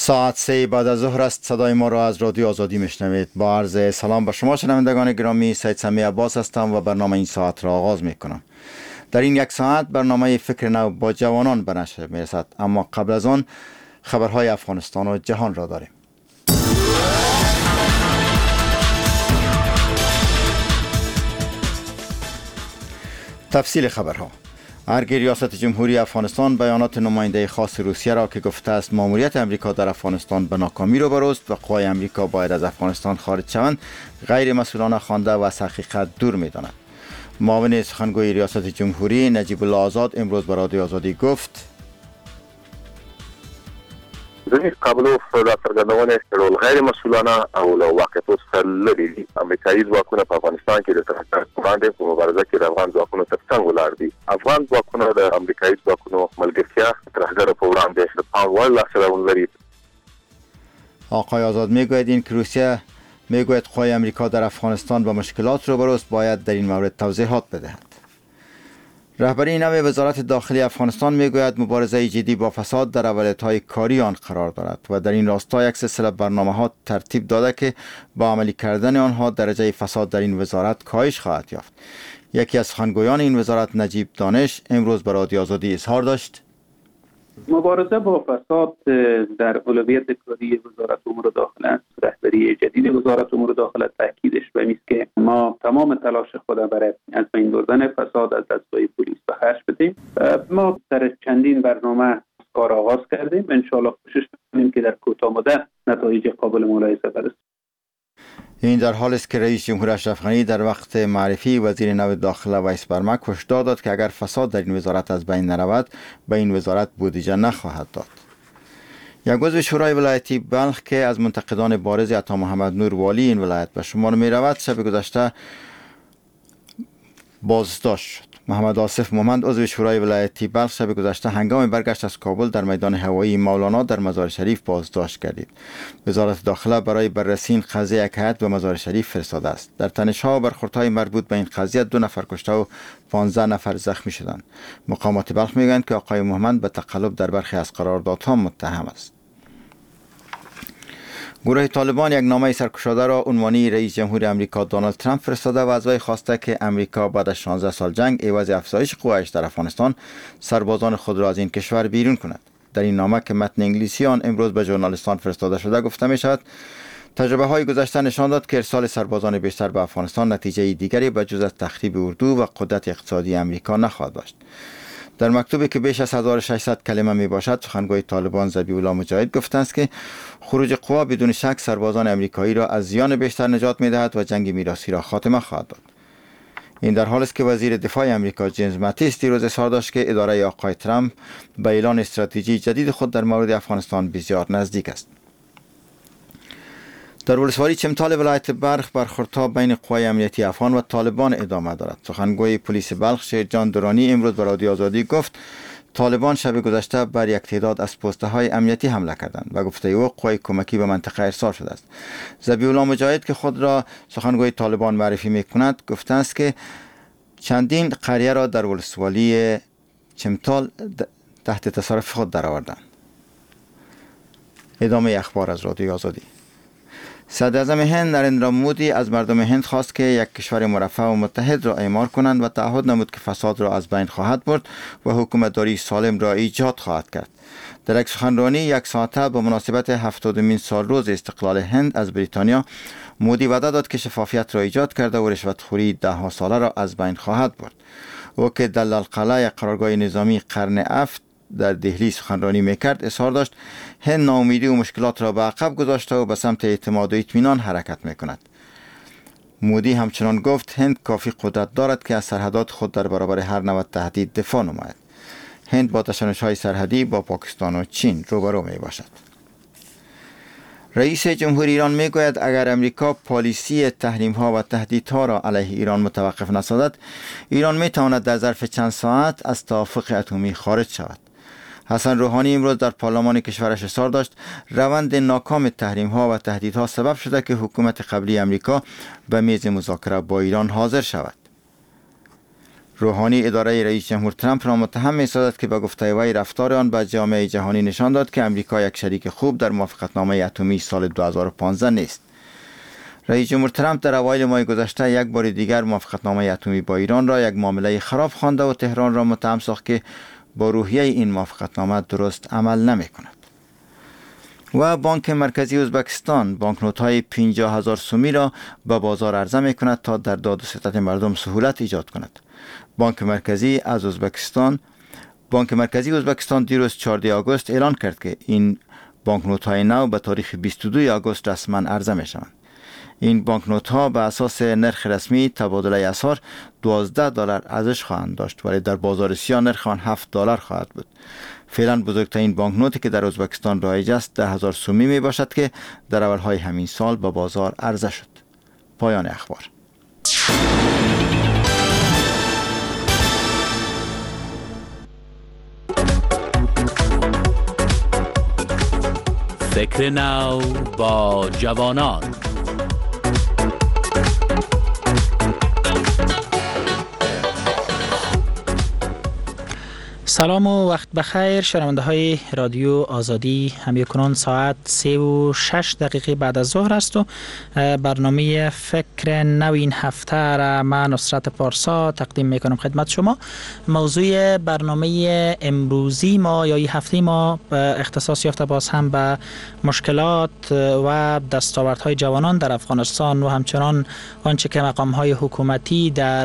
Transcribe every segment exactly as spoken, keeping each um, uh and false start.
ساعت سه بعد از ظهر است. صدای ما را از رادیو آزادی میشنوید. با عرض سلام به شما شنوندگان گرامی، سید سمی عباس هستم و برنامه این ساعت را آغاز میکنم. در این یک ساعت برنامه فکر نو با جوانان به نشر میرسد، اما قبل از آن خبرهای افغانستان و جهان را داریم. تفصیل خبرها. ارگ ریاست جمهوری افغانستان بیانات نماینده خاص روسیه را که گفته است ماموریت امریکا در افغانستان به ناکامی روبروست و قوای امریکا باید از افغانستان خارج شوند غیر مسئولانه خوانده و از حقیقت دور می‌داند. معاون سخنگوی ریاست جمهوری نجیب الله آزاد امروز به رادیو آزادی گفت: ځینې قبلو دا څرګندونه کړل غیر مسئولانه او له واقعیتو څخه لرې دي. امریکایي ځواکونه په افغانستان کې د ترهګر وړاندې په مبارزه کې د افغان ځواکونو تر څنګ ولاړ دي. افغان ځواکونه د امریکایي ځواکونو ملګرتیا ترهګر په وړاندې د پام وړ لاسته راوړل لري. آقای آزاد میگوید این که روسیه میگوید قوای امریکا در افغانستان با مشکلات روبروست باید در این مورد توضیحات بدهد. رهبری نو وزارت داخلی افغانستان میگوید مبارزه جدی با فساد در اولویت‌های کاری آن قرار دارد و در این راستا یک سلسله برنامه‌ها ترتیب داده که با عملی کردن آنها درجه فساد در این وزارت کاهش خواهد یافت. یکی از سخنگویان این وزارت نجیب دانش امروز به رادیو آزادی اظهار داشت: مبارزه با فساد در اولویت کاری وزارت امور داخله است. رهبری جدید وزارت امور داخله تاکیدش به این است که ما تمام تلاش خود برای از بین بردن فساد از دستگاه پلیس به خرج بدیم. ما در چندین برنامه کار آغاز کردیم، ان شاء الله کوشش می‌کنیم که در کوتاه مدت نتایج قابل ملاحظه برسیم. این در حالی است که رئیس جمهور اشرف غنی در وقت معرفی وزیر نو داخله ویس برمک هشدار داد که اگر فساد در این وزارت از بین نرود به این وزارت بودجه نخواهد داد. یک عضو شورای ولایتی بلخ که از منتقدان بارز عطا محمد نور والی این ولایت به شمار می رود شب گذشته بازداشت شد. محمد آصف مومند عضو شورای ولایتی بلخ شب گذشته هنگام برگشت از کابل در میدان هوایی مولانا در مزار شریف بازداشت گردید. وزارت داخله برای بررسی این قضیه یک هیئت به مزار شریف فرستاده است. در تنش‌ها و برخوردهای مربوط به این قضیه دو نفر کشته و پانزده نفر زخمی شدند. مقامات بلخ میگویند که آقای مومند به تقلب در برخی از قراردادها متهم است. گروه طالبان یک نامه سرکشاده را عنوانی رئیس جمهور امریکا دونالد ترامپ فرستاده و از وی خواسته که امریکا بعد از شانزده سال جنگ عوض افزایش قوایش در افغانستان سربازان خود را از این کشور بیرون کند. در این نامه که متن انگلیسی آن امروز به ژورنالیستان فرستاده شده گفته می شود تجربه های گذشته نشان داد که ارسال سربازان بیشتر به افغانستان نتیجه دیگری به جز از تخریب اردو و قدرت اقتصادی امریکا نخواهد داشت. در مکتوبی که بیش از هزار و ششصد کلمه می باشد سخنگوی طالبان ذبیح الله مجاهد گفته است که خروج قوا بدون شک سربازان امریکایی را از زیان بیشتر نجات می دهد و جنگ میراثی را خاتمه خواهد داد. این در حالی است که وزیر دفاع امریکا جیمز ماتیس دیروز اظهار داشت که اداره آقای ترامپ به اعلان استراتژی جدید خود در مورد افغانستان بسیار نزدیک است. در ولسوالی چمتال ولایت بلخ برخوردها بین قوای امنیتی افغان و طالبان ادامه دارد. سخنگوی پلیس بلخ شیرجان درانی امروز به رادیو آزادی گفت طالبان شب گذشته بر یک تعداد از پسته های امنیتی حمله کردند و گفته او قوای کمکی به منطقه ارسال شده است. ذبیح الله مجاهد که خود را سخنگوی طالبان معرفی میکند گفته است که چندین قریه را در ولسوالی چمتال تحت تصرف خود درآوردند. ادامه اخبار از رادیو آزادی. صدر اعظم هند نریندرا مودی از مردم هند خواست که یک کشور مرفه و متحد را اعمار کنند و تعهد نمود که فساد را از بین خواهد برد و حکومتداری سالم را ایجاد خواهد کرد. در یک سخنرانی یک ساعته به مناسبت هفتادمین سالروز استقلال هند از بریتانیا مودی وعده داد که شفافیت را ایجاد کرده و رشوتخوری ده ها ساله را از بین خواهد برد. او که در لالقلعه قرارگاه نظامی قرن هفت در دهلی سخنرانی میکرد اظهار داشت هند ناامیدی و مشکلات را به عقب گذاشته و به سمت اعتماد و اطمینان حرکت میکند. مودی همچنان گفت هند کافی قدرت دارد که از سرحدات خود در برابر هر نوع تهدید دفاع نماید. هند با تشنج‌های سرحدی با پاکستان و چین روبرو می باشد. رئیس جمهوری ایران میگوید اگر امریکا پالیسی تحریم‌ها و تهدیدها را علیه ایران متوقف نسازد ایران میتواند در ظرف چند ساعت از توافق اتمی خارج شود. حسن روحانی امروز در پارلمان کشورش اظهار داشت روند ناکام تحریم‌ها و تهدیدها سبب شده که حکومت قبلی امریکا به میز مذاکره با ایران حاضر شود. روحانی اداره رئیس جمهور ترامپ را متهم می‌سازد که به گفته وی رفتار آن به جامعه جهانی نشان داد که امریکا یک شریک خوب در موافقتنامه اتمی سال دو هزار و پانزده نیست. رئیس جمهور ترامپ در اوایل ماه گذشته یک بار دیگر موافقتنامه اتمی با ایران را یک معامله خراب خوانده و تهران را متهم ساخت که با روحیه این موافقتنامه درست عمل نمی‌کند. و بانک مرکزی ازبکستان بانکنوت‌های پنجاه هزار سومی را به بازار عرضه می‌کند تا در داد و ستد مردم سهولت ایجاد کند. بانک مرکزی از ازبکستان بانک مرکزی ازبکستان دیروز چهاردهم آگوست اعلان کرد که این بانکنوت‌های نو به تاریخ بیست و دوم آگوست رسما عرضه می‌شوند. این بانکنوت‌ها به اساس نرخ رسمی تبادله اسعار دوازده دلار ارزش خواهند داشت، ولی در بازار سیاه نرخ آن هفت دلار خواهد بود. فعلا بزرگترین بانکنوتی که در ازبکستان رایج است ده هزار سومی می باشد که در اولهای همین سال به بازار عرضه شد. پایان اخبار. فکر نو با جوانان. سلام و وقت بخیر شنونده های رادیو آزادی. همیکنون ساعت سه و شش دقیقه بعد از ظهر است و برنامه فکر نو این هفته را من نصرت پارسا تقدیم میکنم خدمت شما. موضوع برنامه امروزی ما یا این هفته ما اختصاص یافته باز هم به مشکلات و دستاوردهای جوانان در افغانستان و همچنان آنچه که مقام‌های حکومتی در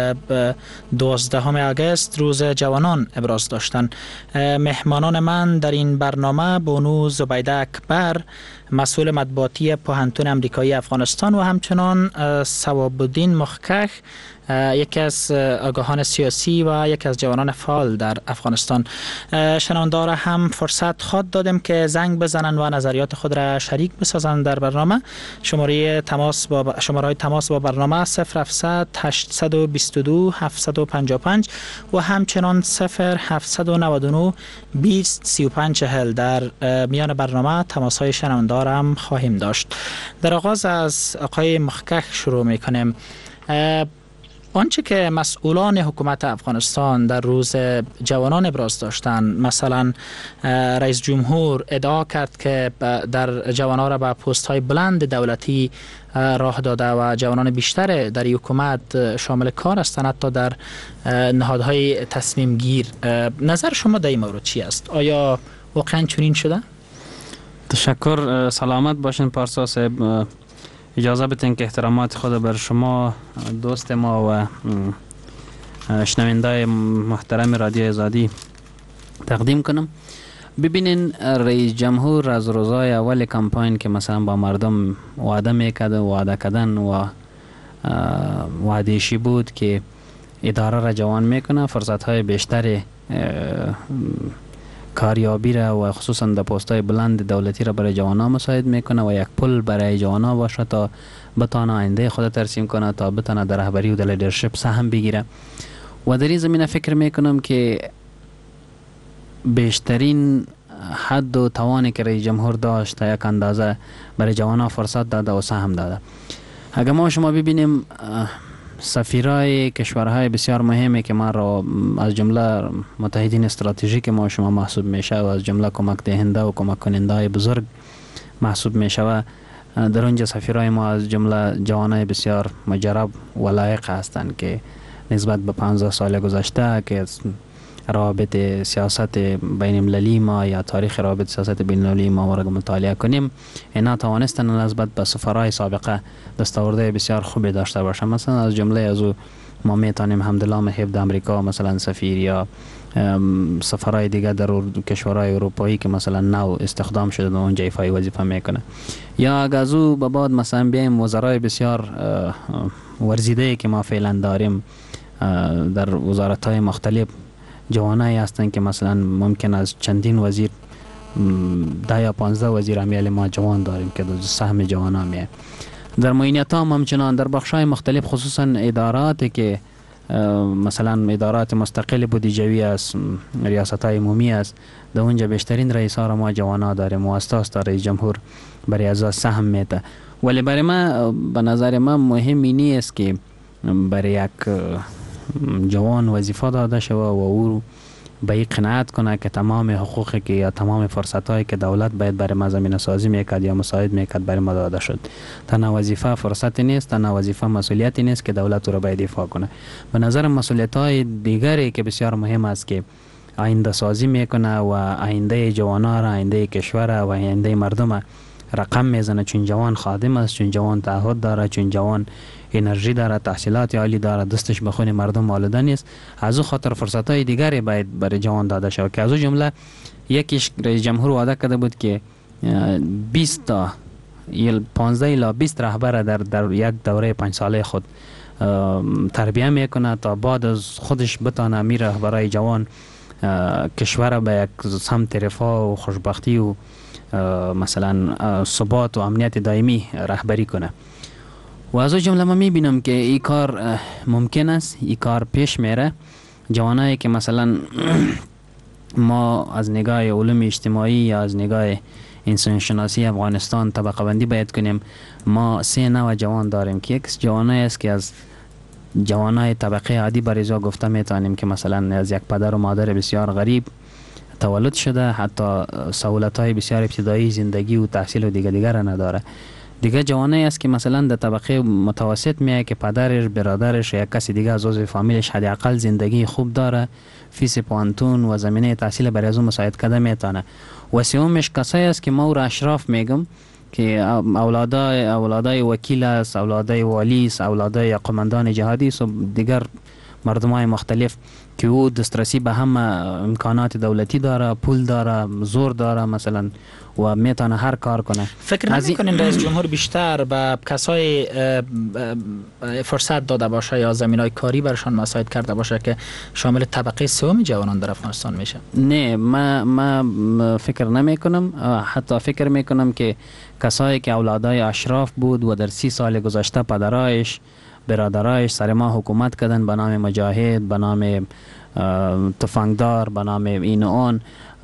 دوازدهم آگوست روز جوانان ابراز داشتن. مهمانان من در این برنامه بانو زبیده اکبر مسئول مطبوعاتی پوهنتون امریکایی افغانستان و همچنان ثواب الدین مخکخ یکی از آگاهان سیاسی و یکی از جوانان فعال در افغانستان. شنوندگان هم فرصت خود دادیم که زنگ بزنن و نظریات خود را شریک بسازند در برنامه. شماره تماس با شماره تماس با برنامه صفر هفتصد هشتصد و بیست و دو هفتصد و پنجاه و پنج و همچنان صفر هفتصد و نود و نه بیست سی و پنج چهل. در میان برنامه تماس های شنوندگان هم خواهیم داشت. در آغاز از آقای مخکخ شروع میکنیم. آنچه که مسئولان حکومت افغانستان در روز جوانان ابراز داشتن، مثلا رئیس جمهور ادعا کرد که در جوانان را به پست های بلند دولتی راه داده و جوانان بیشتر در حکومت شامل کار هستند، حتی در نهادهای تصمیم گیر. نظر شما در این مورد چی است؟ آیا واقعا چنین شده؟ تشکر. سلامت باشین پارسا صاحب. اجازه بدین که احترامات خود بر شما دوست ما و شنونده محترم رادیو آزادی تقدیم کنم. ببینین رئیس جمهور از روزای اول کمپاین که مثلا با مردم وعده میکرد و وعده کردن و وعده‌ای بود که اداره را جوان میکنه، فرصت های بیشتر کاریابی را و خصوصا در پست‌های بلند دولتی را برای جوانان مساعد میکنه و یک پل برای جوانان باشه تا بتانه آینده خود ترسیم کنه، تا بتانه در رهبری و در لیدرشپ سهم بگیره. و در این زمینه فکر میکنم که بیشترین حد و توانی که رئیس جمهور داشت تا یک اندازه برای جوانان فرصت داده و سهم داده. اگر ما شما ببینیم سفیرای کشورهای بسیار مهمی که ما را از جمله متحدین استراتژیک ما شما محسوب میشه و از جمله کمک دهنده و کمک کننده های بزرگ محسوب میشه و در اونجا سفیرای ما از جمله جوانای بسیار مجرب و لایق هستند که نسبت به پانزده سال گذشته که روابط سیاست بین المللی ما یا تاریخ روابط سیاست بین المللی ما را مطالعه کنیم، اینا توانستن نسبت به سفرهای سابقه دستاورده بسیار خوبی داشته باشند. مثلا از جمله از او ما میتونیم حمدالله محب امریکا مثلا سفیر یا سفرهای دیگه در کشورهای اروپایی که مثلا نو استخدام شده و اونجا ایفای وظیفه میکنه، یا اگر از او به بعد مثلا بیایم وزرای بسیار ورزیده که ما فعلا داریم در وزارت‌های مختلف جوانایی هستند که مثلا ممکن از چندین وزیر ده یا پانزده وزیر امیال ما جوان داریم که در سهم جوان همیه. در معینیت هم همچنان در بخشای مختلف خصوصا اداراتی که مثلا ادارات مستقل بودجوی است، ریاست های عمومی است، در اونجا بیشترین رئیس ها را ما جوان ها داریم و اساس رئیس جمهور برای از سهم میده. ولی برای ما به نظر من مهم اینی است که برای یک جوان وظیفه داده شود و او به این قناعت کنه که تمام حقوقی که یا تمام فرصتایی که دولت باید برای ما زمینه سازی میکرد یا مساعد میکرد برای ما داده شد. تنها وظیفه فرصتی نیست، تنها وظیفه مسئولیتی نیست که دولت رو باید دفاع کنه. به نظر مسئولیت های دیگری که بسیار مهم است که آینده سازی میکنه و آینده جوانان را، آینده کشور و آینده مردم رقم میزنه، چون جوان خادم است، چون جوان تعهد داره، چون جوان انرژی داره، تحصیلات عالی داره، دستش به خون مردم آلوده نیست. از او خاطر فرصت های دیگری باید برای جوان داده شود که از او جمله یکیش رئیس جمهور وعده کرده بود که بیست تا یا پانزده الی بیست رهبر در در یک دوره پنج ساله خود تربیت میکنه تا بعد از خودش بتانه می رهبرای جوان کشور به یک سمت رفاه و خوشبختی و مثلا ثبات و امنیت دائمی رهبری کنه. و از او جمله ما میبینم که این کار ممکن است، این کار پیش میره. جوانایی که مثلا ما از نگاه علوم اجتماعی یا از نگاه انسان شناسی افغانستان طبقه بندی باید کنیم، ما سه نوع جوان داریم که یک جوانایی است که از جوانای طبقه عادی بریزا گفته میتونیم که مثلا از یک پدر و مادر بسیار غریب تولد شده، حتی سهولت‌های بسیار ابتدایی زندگی و تحصیل و دیگه دیگه را نداره. دیگه جوانایی است که مثلا در طبقه متوسط میه که پدرش، برادرش یا کسی دیگه از عضو فامیلش حداقل زندگی خوب داره، فیس پانتون و زمینه تحصیل برای از اون مساعد کرده میتونه. و سومش کسایی است که ما او را اشراف میگم که اولادای اولادای وکیل است، اولادای والی است، اولادای قماندان جهادی است و دیگر مردمای مختلف که او دسترسی به هم امکانات دولتی داره، پول داره، زور داره مثلا و میتونه هر کار کنه. فکر نمی‌کنین رئیس جمهور بیشتر به کسای فرصت داده باشه یا زمینای کاری برشان مساعد کرده باشه که شامل طبقه سوم جوانان در افغانستان میشه؟ نه، ما ما فکر نمی کنم. حتی فکر می کنم که کسایی که اولادای اشراف بود و در سی سال گذشته پدرایش، برادرایش سر ما حکومت کردن به نام مجاهد، به نام تفنگدار، به نام این و آن،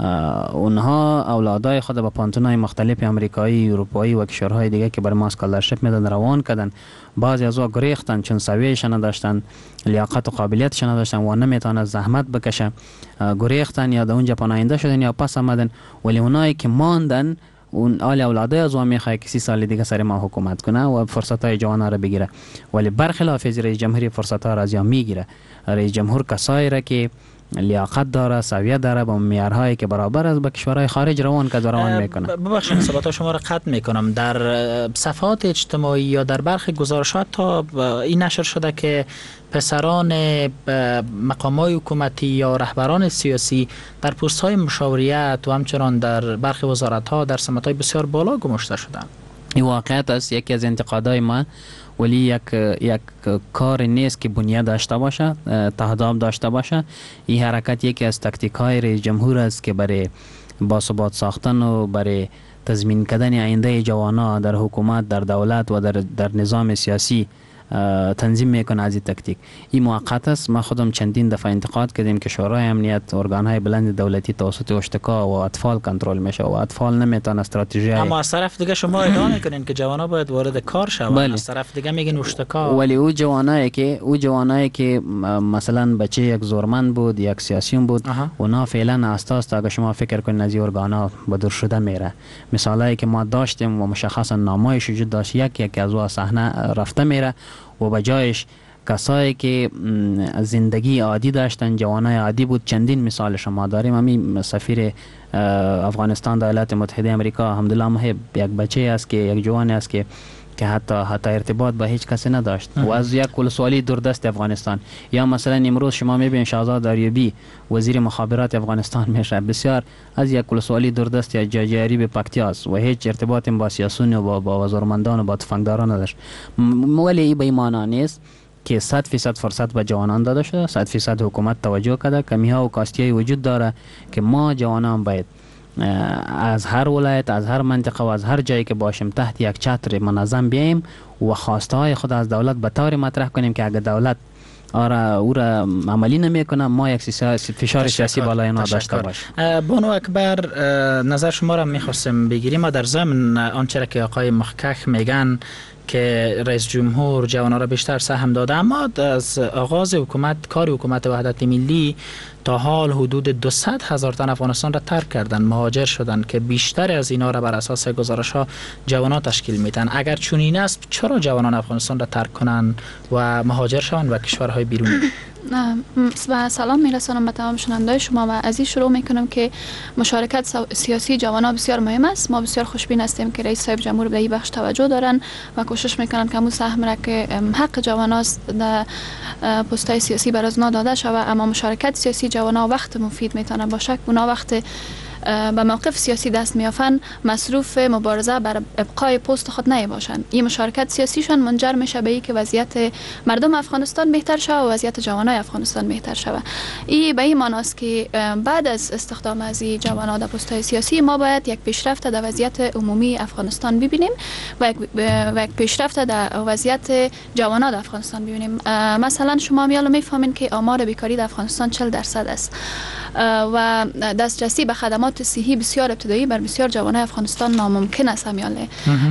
اونها اولادای خود به پانتونای مختلف امریکایی، اروپایی و کشورهای دیگه که برای ما اسکالرشپ میدن روان کردن. بعضی از او گریختن چون سویه‌اش نداشتن، لیاقت و قابلیتش نداشتن و نمیتونن زحمت بکشه، گریختن یا در اونجا پناهنده شدن یا پس آمدن. ولی اونایی که ماندن، اون آل اولاده از او میخواه که سی سال دیگه سر ما حکومت کنه و فرصت های جوان ها را بگیره. ولی برخلاف رئیس جمهوری فرصت ها را از یا میگیره. رئیس جمهور کسایی را که لیاقت داره، سویه داره، با معیارهایی که برابر است با کشورهای خارج روان که روان میکنه. ببخشید صحبت شما را قطع میکنم. در صفحات اجتماعی یا در برخی گزارشات تا این نشر شده که پسران مقامات حکومتی یا رهبران سیاسی در پست های مشاوریت و همچنان در برخی وزارت ها در سمت های بسیار بالا گماشته شدند. این واقعیت است، یکی از انتقادهای ما، ولی یک یک کار نیست که بنیاد داشته باشه، تهداب داشته باشه. این حرکت یکی از تاکتیک های رئیس جمهور است که برای باثبات ساختن و برای تضمین کردن آینده جوانان در حکومت، در دولت و در در نظام سیاسی تنظیم میکنه. از این تاکتیک این موقت است. ما خودم چندین دفعه انتقاد کردیم که شورای امنیت، ارگانهای بلند دولتی توسط اشتکا و اطفال کنترل میشه و اطفال نمیتونن استراتژی. اما از طرف دیگه شما ادعا میکنین که جوانا باید وارد کار شوند. بله. از طرف دیگه میگین اشتکا. ولی او جوانایی که او جوانایی که مثلا بچه یک زورمند بود، یک سیاسیون بود، اونا فعلا اساس تا اگه شما فکر کنین از این ارگانا به دور شده میره. مثالایی که ما داشتیم و مشخصا نامایش وجود داشت، یک یک از اون صحنه رفته میره و بجایش کسایی که زندگی عادی داشتن، جوانای عادی بود. چندین مثال شما داریم. همین سفیر افغانستان در ایالات متحده آمریکا الحمدلله محب یک بچه است که یک جوانی است که که حتی حتی ارتباط با هیچ کسی نداشت و از یک ولسوالی دوردست افغانستان. یا مثلا امروز شما میبینید شهزاد ایوبی وزیر مخابرات افغانستان میشه، بسیار از یک ولسوالی دوردست یا جاجاری به پکتیاس و هیچ ارتباطی با سیاسیون و با, با وزارتمندان و با تفنگداران نداشت. ولی این به معنی نیست که صد فیصد فرصت به جوانان داده شده، صد فیصد حکومت توجه کرده. کمی ها و کاستی وجود داره که ما جوانان باید از هر ولایت، از هر منطقه و از هر جایی که باشیم تحت یک چتر منظم بیاییم و خواسته های خود از دولت به طور مطرح کنیم که اگر دولت آره او را عملی نمیکنه ما یک فشار سیاسی بالای اینا داشته باشیم. بانو اکبر، نظر شما را میخواستم بگیریم. ما در ضمن آنچه که آقای مخکخ میگن که رئیس جمهور جوانان را بیشتر سهم داده، اما از آغاز حکومت کار حکومت وحدت ملی تا حال حدود دویست هزار تن افغانستان را ترک کردند، مهاجر شدند که بیشتر از اینا را بر اساس گزارش ها جوانان تشکیل میدن. اگر چنین است چرا جوانان افغانستان را ترک کنند و مهاجر شوند و کشورهای بیرونی؟ و سلام میرسانم به تمام شنوندگان شما و از این شروع میکنم که مشارکت سیاسی جوانان بسیار مهم است. ما بسیار خوشبین هستیم که رئیس صاحب جمهور به این بخش توجه دارن و کوشش میکنن که همون سهم را که حق جوانان است در پست‌های سیاسی براز داده شود. اما مشارکت سیاسی جوانان وقت مفید میتونه باشه. اونا وقت به موقف سیاسی دست میافن مصروف مبارزه بر ابقای پست خود نمی باشند. این مشارکت سیاسیشان منجر میشه به اینکه وضعیت مردم افغانستان بهتر شود و وضعیت جوانای افغانستان بهتر شود. این به این معنی است که بعد از استخدام از این جوانان در پست‌های سیاسی ما باید یک پیشرفت در وضعیت عمومی افغانستان ببینیم و یک و یک پیشرفت در وضعیت جوانان در افغانستان ببینیم. مثلا شما میال میفهمین که آمار بیکاری در افغانستان چهل درصد است و دسترسی به خدمات صحی بسیار ابتدایی بر بسیار جوانان افغانستان ناممکن است همیاله.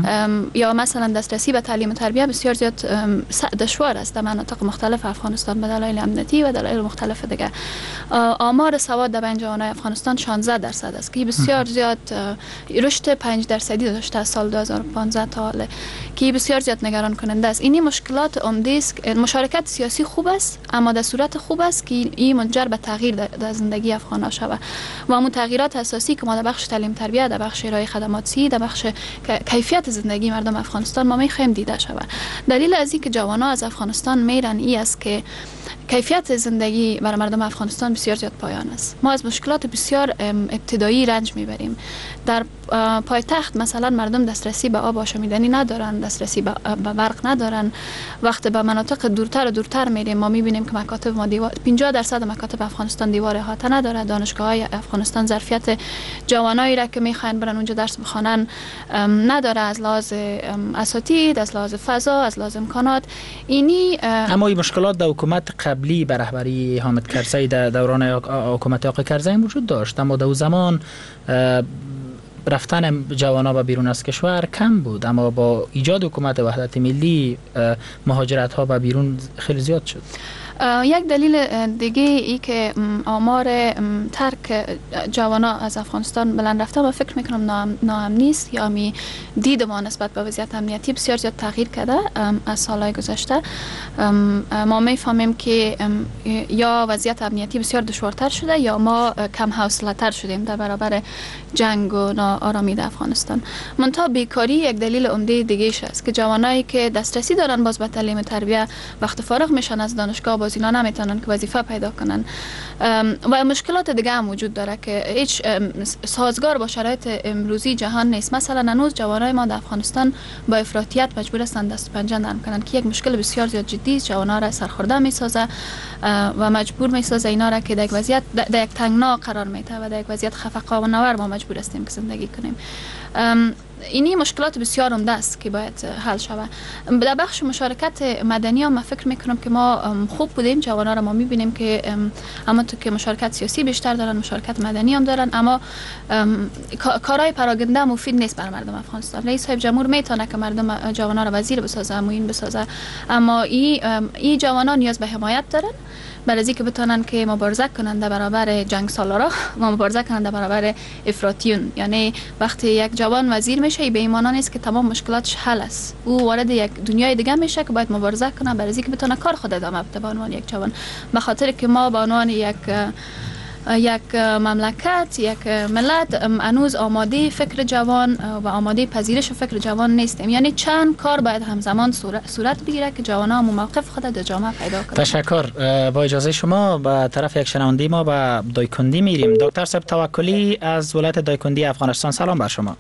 یا مثلا دسترسی به تعلیم و تربیت بسیار زیاد دشوار است در مناطق مختلف افغانستان به دلایل امنیتی و دلایل مختلف دیگه. آمار سواد در بین جوانان افغانستان شانزده درصد است که بسیار زیاد رشد پنج درصدی داشته از سال دو هزار و پانزده تا حال که بسیار زیاد نگران کننده است. اینی مشکلات عمده است. مشارکت سیاسی خوب است اما در صورت خوب است که این منجر به تغییر در زندگی افغان‌ها شود و همون تغییرات اساسی که ما در بخش تعلیم تربیت، در بخش ارائه خدمات صحی، در بخش کیفیت زندگی مردم افغانستان ما می‌خوایم دیده شود. دلیل از اینکه جوانان از افغانستان میرن این است که کیفیت زندگی برای مردم افغانستان بسیار زیاد پایان است. ما از مشکلات بسیار ابتدایی رنج میبریم. در پایتخت مثلا مردم دسترسی به آب آشامیدنی ندارن، دسترسی به برق ندارن. وقت به مناطق دورتر و دورتر میریم ما میبینیم که مکاتب ما دیوار پنجاه درصد مکاتب افغانستان دیوار احاطه نداره. دانشگاه‌های افغانستان ظرفیت جوانایی را که میخواین برن اونجا درس بخوانن نداره، از لحاظ اساتید، از لحاظ فضا، از لحاظ امکانات. اینی اما این مشکلات در حکومت قبلی به رهبری حامد کرزی در دوران حکومت آقای کرزی وجود داشت، اما در اون زمان رفتن جوانا به بیرون از کشور کم بود، اما با ایجاد حکومت وحدت ملی مهاجرت ها به بیرون خیلی زیاد شد. یک دلیل دیگه ای که آمار ترک جوانا از افغانستان بلند رفته و فکر میکنم ناام نیست یا می دید ما نسبت به وضعیت امنیتی بسیار زیاد تغییر کرده از سالهای گذشته. ما میفهمیم که یا وضعیت امنیتی بسیار دشوارتر شده یا ما کم حوصله تر شدیم در برابر جنگ و ناآرامی در افغانستان. منتها بیکاری یک دلیل عمده دیگه است که جوانایی که دسترسی دارن باز به تعلیم و تربیت وقت فارغ میشن از دانشگاه باز اینا نمیتونن که وظیفه پیدا کنن و مشکلات دیگه هم وجود داره که هیچ سازگار با شرایط امروزی جهان نیست. مثلا هنوز جوانای ما در افغانستان با افراطیت مجبور هستند دست پنجه نرم کنن که یک مشکل بسیار زیاد جدی است. جوانا را سرخورده میسازه و مجبور میسازه اینا را که در یک وضعیت در یک تنگنا قرار میده و در یک وضعیت خفقان و نور ما مجبور هستیم که زندگی کنیم. اینی مشکلات بسیار عمده است که باید حل شود. در بخش مشارکت مدنی هم من فکر میکنم که ما خوب بودیم. جوانا را ما میبینیم که همونطور که مشارکت سیاسی بیشتر دارن مشارکت مدنی هم دارن، اما کارهای پراگنده مفید نیست بر مردم افغانستان. رئیس صاحب جمهور میتونه که مردم جوانا را وزیر بسازه، معین بسازه، اما این ای جوانا نیاز به حمایت دارن برای از اینکه بتونن که مبارزه کنند در برابر جنگ سالارا و مبارزه کنند در برابر افراطیون. یعنی وقتی یک جوان وزیر میشه به این معنی نیست که تمام مشکلاتش حل است. او وارد یک دنیای دیگه میشه که باید مبارزه کنه برای اینکه بتونه کار خود ادامه بده به عنوان یک جوان. به خاطر که ما به عنوان یک یک مملکت، یک ملت هنوز آماده فکر جوان و آماده پذیرش فکر جوان نیستیم. یعنی چند کار باید همزمان صورت بگیره که جوانان موقف خود در جامعه پیدا کنند. تشکر. با اجازه شما به طرف یک شنونده ما به دایکندی میریم. دکتر صاحب توکلی از ولایت دایکندی افغانستان، سلام بر شما.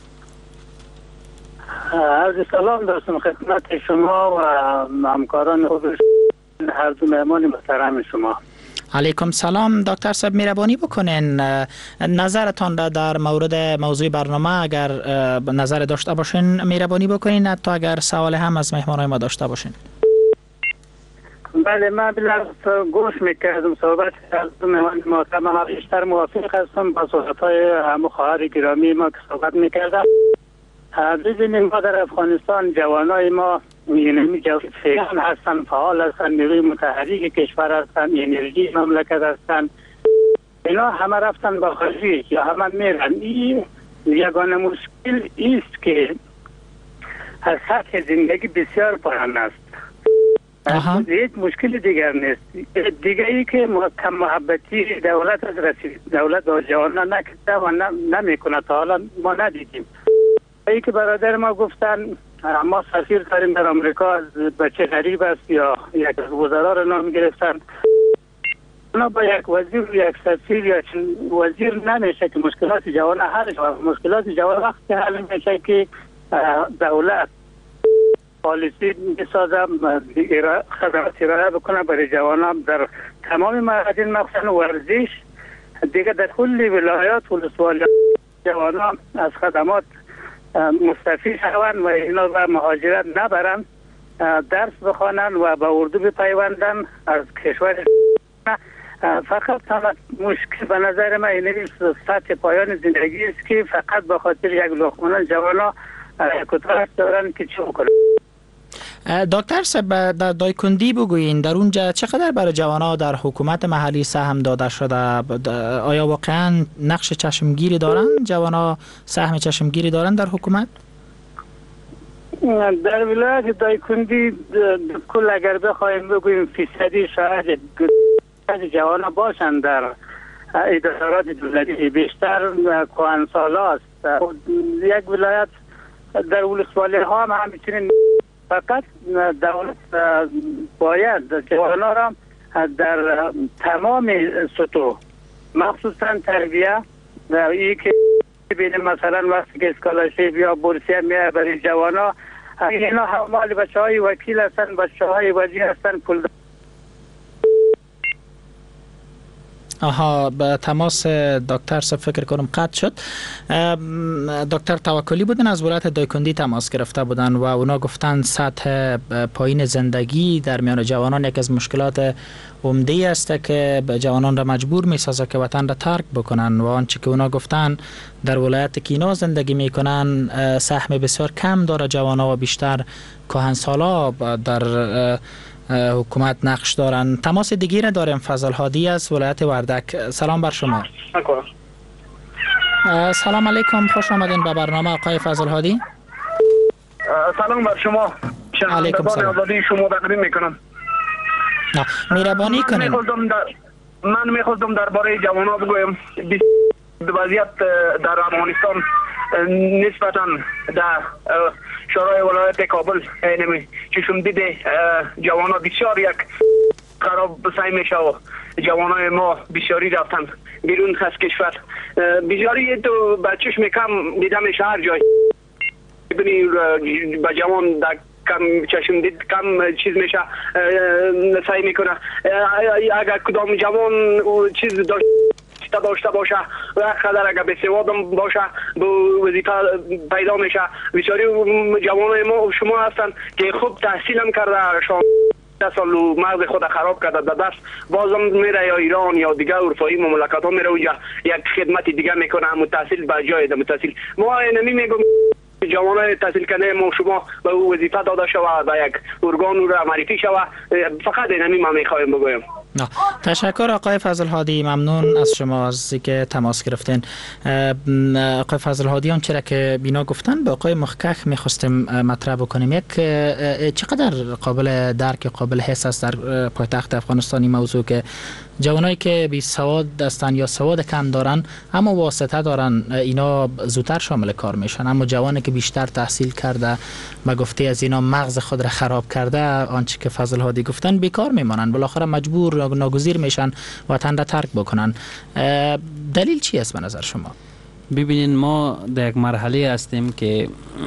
عرض سلام داشتم خدمت شما و همکاران خود، هر دو مهمان محترم شما. علیکم سلام. دکتر صاحب مهربانی بکنین نظرتان را در مورد موضوع برنامه اگر نظر داشته باشین مهربانی بکنین، حتی اگر سوال هم از مهمانای ما داشته باشین. بله، من بلند گوش میکردم صحبت از مهمان محترم. بیشتر موافق هستم با صحبت‌های همه خواهر گرامی ما که صحبت میکردم. ببینیم ما در افغانستان جوانای ما یعنی فعال هستن، فعال هستن، نیروی متحرک کشور هستن، انرژی مملکت هستن، اینا همه رفتن با خارج یا همه میرن. این یگانه مشکل است که از سطح زندگی بسیار پایین است. هیچ مشکل دیگر نیست. دیگه ای که کم محبتی دولت از رسید دولت با جوانان نکرده و نمیکنه، تا حالا ما ندیدیم. ای که برادر ما گفتن ما سفیر داریم در آمریکا، از بچه غریب است یا یک از وزرا رو نام گرفتن. اونا با یک وزیر و یک سفیر یا وزیر نمیشه که مشکلات جوان حل شود. مشکلات جوان وقتی حل میشه که دولت پالیسی میسازه، خدمات ارائه بکنه برای جوانان در تمام مراحل، مخصوصا ورزش. دیگه در کل ولایات ولسوالیات جوانان از خدمات مستفید شوند و اینا و مهاجرت نبرن، درس بخوانن و به اردو بپیوندن از کشور. فقط مشکل به نظر من اینه سطح پایان زندگی است که فقط به خاطر یک لقمه جوانا کتاب دارن که چه بکنن. دکتر صاحب در دایکندی بگویین، در اونجا چقدر برای جوانان در حکومت محلی سهم داده شده؟ آیا واقعا نقش چشمگیری دارن جوانان، سهم چشمگیری دارن در حکومت؟ در ولایت دایکندی کل اگر بخوایم بگوییم فیصدی شاید جوانان باشن در ادارات دولتی، بیشتر کهنسال است. یک ولایت در ولسوالیت ها هم همچنین. فقط دولت باید جوانان را در تمام سطوح مخصوصا تربیه و ای که ببینیم مثلا وقتی که اسکالرشیپ یا بورسیه میاد برای جوانان، اینا همال بچه های وکیل هستن، بچه های وزیر هستن، پول آها. به تماس دکتر صاحب فکر کنم قطع شد. دکتر توکلی بودن از ولایت دایکندی تماس گرفته بودن و اونا گفتن سطح پایین زندگی در میان جوانان یک از مشکلات عمده است که جوانان را مجبور میسازه که وطن را ترک بکنن و آنچه که اونا گفتن در ولایت که اینا زندگی میکنن سهم بسیار کم داره جوانان و بیشتر کهنسالا در حکومت نقش دارن. تماس دیگه را داریم، فضل هادی از ولایت وردک. سلام بر شما. سلام علیکم، خوش آمدین به برنامه آقای فضل هادی. سلام بر شما. علیکم سلام. آزادی شما تقدیم میکنم. مهربانی کنین. من میخواستم درباره جوانان بگویم. وضعیت در افغانستان نسبتا در شورای ولایت کابل اینمی چشم دیده جوانان بسیار یک خراب سعی میشه و جوانای ما بسیاری رفتن بیرون از کشور. بسیاری تو بچش میکم دیده میشه هر جای ببینی با جوان در کم چشم دید کم چیز میشه سعی میکنه. اگر کدام جوان چیز داشت داشته باشه و خدر اگر به سوادم باشه به وظیفه پیدا میشه. بسیاری جوانای ما شما هستن که خوب تحصیل هم کرده، شانزده سال مغز خود خراب کرده در دست، بازم میره یا ایران یا دیگه اروپایی مملکت ها میره اونجا یک خدمت دیگه میکنه، متحصیل به جای ده متحصیل. ما اینمی میگم جوانای تحصیل کنه ما شما به او وظیفه داده شود و یک ارگان رو معرفی شود. فقط اینمی ما میخوایم بگویم. تشکر آقای فضل هادی، ممنون از شما از اینکه تماس گرفتین. آقای فضل هادی آنچه که بینا گفتن به آقای مخکخ میخواستیم مطرح بکنیم. یک چقدر قابل درک قابل حس است در پایتخت افغانستانی موضوع که جوانایی که بی سواد هستند یا سواد کم دارن اما واسطه دارن اینا زودتر شامل کار میشن، اما جوانی که بیشتر تحصیل کرده و گفته از اینا مغز خود را خراب کرده آنچه که فضل هادی گفتن بیکار میمانن، بالاخره مجبور ناگزیر میشن وطن را ترک بکنن. دلیل چی است به نظر شما؟ ببینین ما در یک مرحله هستیم که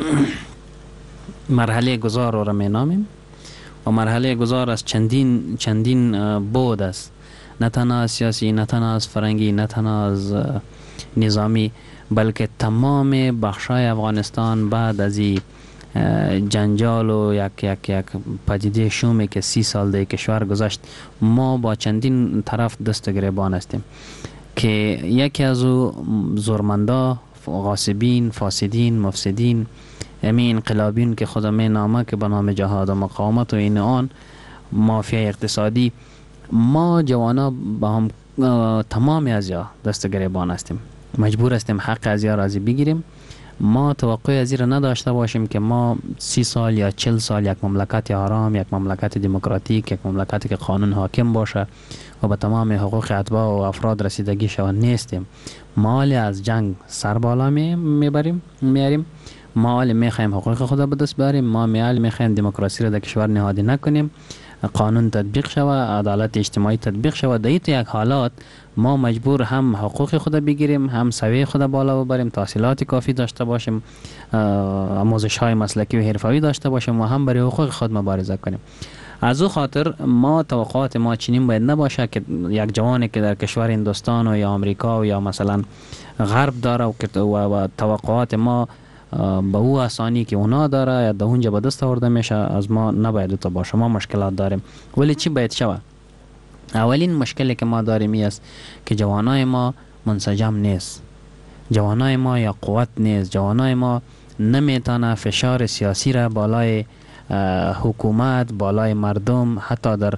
مرحله گذار رو مینامیم و مرحله گذار از چندین چندین بود است، نه تنها از سیاسی، نه تنها از فرنگی، نه تنها از نظامی، بلکه تمام بخشای افغانستان بعد از این جنجال و یک یک یک پدیده شومی که سی سال در کشور گذشت ما با چندین طرف دست گریبان هستیم که یکی از او زورمندا، غاصبین، فاسدین، مفسدین همین انقلابیون که خود می نامه که به نام جهاد و مقاومت و این آن مافیا اقتصادی، ما جوانا با هم تمام از یا دست گریبان هستیم، مجبور هستیم حق از یا راضی بگیریم. ما توقع از این را نداشته باشیم که ما سی سال یا چل سال یک مملکت آرام، یک مملکت دموکراتیک، یک مملکتی که قانون حاکم باشه و به تمام حقوق اتباع و افراد رسیدگی شود نیستیم. ما از جنگ سر بالا میبریم میاریم، ما میخوایم حقوق خود به دست بیاریم، ما میخوایم دموکراسی را در کشور نهادی نکنیم، قانون تطبیق شود، عدالت اجتماعی تطبیق شود. در این یک حالات ما مجبور هم حقوق خود بگیریم، هم سویه خود بالا ببریم، تحصیلات کافی داشته باشیم، آموزش های مسلکی و حرفه‌ای داشته باشیم و هم برای حقوق خود مبارزه کنیم. از او خاطر ما توقعات ما چنین باید نباشه که یک جوانی که در کشور هندوستان و یا آمریکا و یا مثلا غرب داره و توقعات ما به او آسانی که اونا داره یا در اونجا به دست آورده میشه، از ما نباید تا باشه. ما مشکلات داریم. ولی چی باید شود؟ اولین مشکلی که ما داریم است که جوانای ما منسجم نیست، جوانای ما یا قوت نیست، جوانای ما نمیتونه فشار سیاسی را بالای حکومت، بالای مردم، حتی در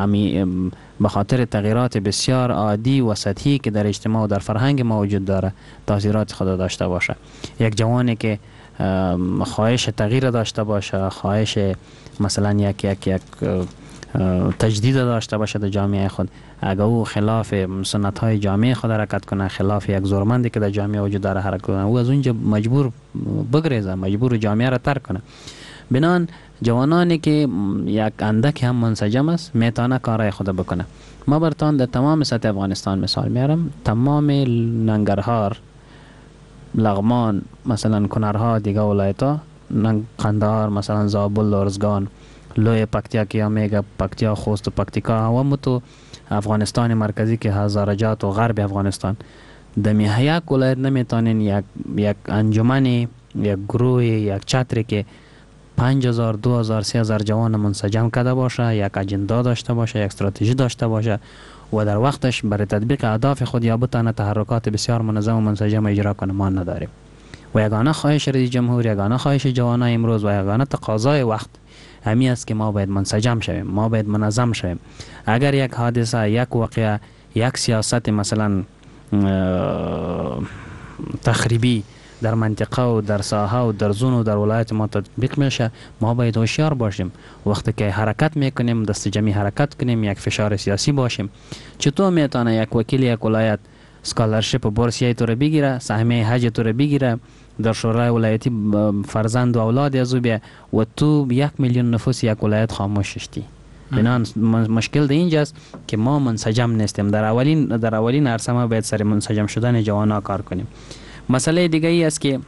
به خاطر تغییرات بسیار عادی و سطحی که در اجتماع و در فرهنگ ما وجود داره تاثیرات خود داشته باشه. یک جوانی که خواهش تغییر داشته باشه، خواهش مثلا یک یک یک تجدید داشته باشه در جامعه خود، اگر او خلاف سنت های جامعه خود حرکت کنه، خلاف یک زورمندی که در جامعه وجود داره حرکت کنه، او از اونجا مجبور بگریزه، مجبور جامعه را ترک کنه. بنان جوانانی که یک اندک هم منسجم است میتونه کارهای خود بکنه. ما برتان در تمام سطح افغانستان مثال میارم، تمام ننگرهار، لغمان، مثلا کنرها، دیگه ولایت ها، قندهار، مثلا زابل، ارزگان، لوی پکتیا که یا میگه پکتیا، خوست و پکتیکا و متو افغانستان مرکزی که هزارجات و غرب افغانستان، دمی یک ولایت نمیتونین یک یک انجمن، یک گروه، یک چتری که پنج هزار، دو هزار، سه هزار جوان منسجم کرده باشه، یک اجندا داشته باشه، یک استراتژی داشته باشه و در وقتش برای تطبیق اهداف خود یا بتانه تحرکات بسیار منظم و منسجم اجرا کنه، ما نداریم. و یگانه خواهش رئیس جمهور، یگانه خواهش جوانای امروز و یگانه تقاضای وقت همین است که ما باید منسجم شویم، ما باید منظم شویم. اگر یک حادثه، یک واقعه، یک سیاست مثلا تخریبی در منطقه و در ساحه و در زون و در ولایت ما تطبیق میشه، ما باید هوشیار باشیم. وقتی که حرکت میکنیم دست جمعی حرکت کنیم، یک فشار سیاسی باشیم. چطور میتونه یک وکیل یک ولایت اسکالرشپ بورسیه تو رو بگیره، سهمیه حج تو رو بگیره، در شورای ولایتی فرزند و اولاد از او بیا و تو یک میلیون نفوس یک ولایت خاموش شدی؟ بنان مشکل در اینجاست که ما منسجم نیستیم. در اولین در اولین عرصه ما باید سر منسجم شدن جوانا کار کنیم. مسئله دیگه ای است که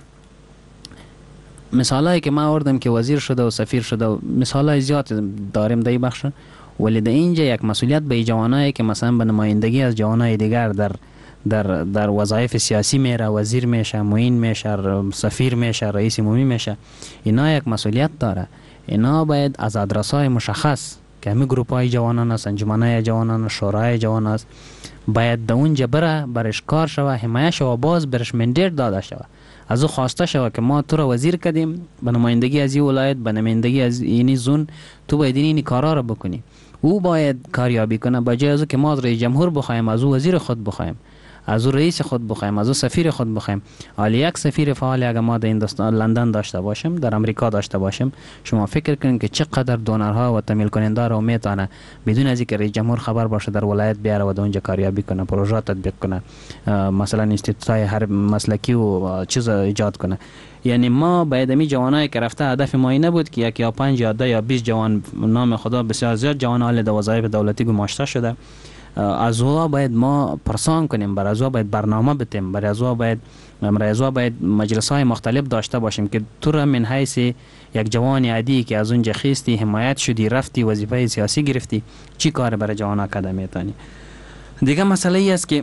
مثالایی که ما آوردم که وزیر شده و سفیر شده و مثالای زیاد داریم در این بخش، ولی در اینجا یک مسئولیت به جوانایی که مثلا به نمایندگی از جوانای دیگر در در در وظایف سیاسی میره، وزیر میشه، معین میشه، سفیر میشه، رئیس عمومی میشه، اینا یک مسئولیت داره. اینا باید از آدرس‌های مشخص که همین گروپ‌های جوانان است، انجمن‌های جوانان، شورای جوانان است، باید در اونجا بره، برش کار شوه، حمایت شوه، باز برش مندیت داده شوه، از او خواسته شوه که ما تو را وزیر کردیم به نمایندگی از این ولایت، به نمایندگی از این زون، تو باید این کارا را بکنی. او باید کاریابی کنه، بجای از که ما از رئیس جمهور بخوایم، از او وزیر خود بخوایم، از او رئیس خود بخوایم، از او سفیر خود بخوایم. حالا یک سفیر فعال اگر ما در هندوستان، لندن داشته باشیم، در امریکا داشته باشیم، شما فکر کنید که چقدر دونرها و تمویل کننده را میتونه بدون از اینکه رئیس جمهور خبر باشه در ولایت بیاره و در اونجا کاریابی کنه، پروژه تطبیق کنه، مثلا انستیتوت‌های هر مسلکی و چیز ایجاد کنه. یعنی ما باید می جوانایی که رفته، هدف ما این نبود که یک یا پنج یا ده یا بیست جوان، نام خدا بسیار زیاد جوان حال در وظایف دولتی گماشته شده، از او باید ما پرسان کنیم، برای از او باید برنامه بتیم، برای از او باید برای از او باید مجلس‌های مختلف داشته باشیم که تو را من حیث یک جوان عادی که از اونجا خیستی، حمایت شدی، رفتی، وظیفه سیاسی گرفتی، چی کار برای جوان کده میتونی. دیگه مسئله ای است که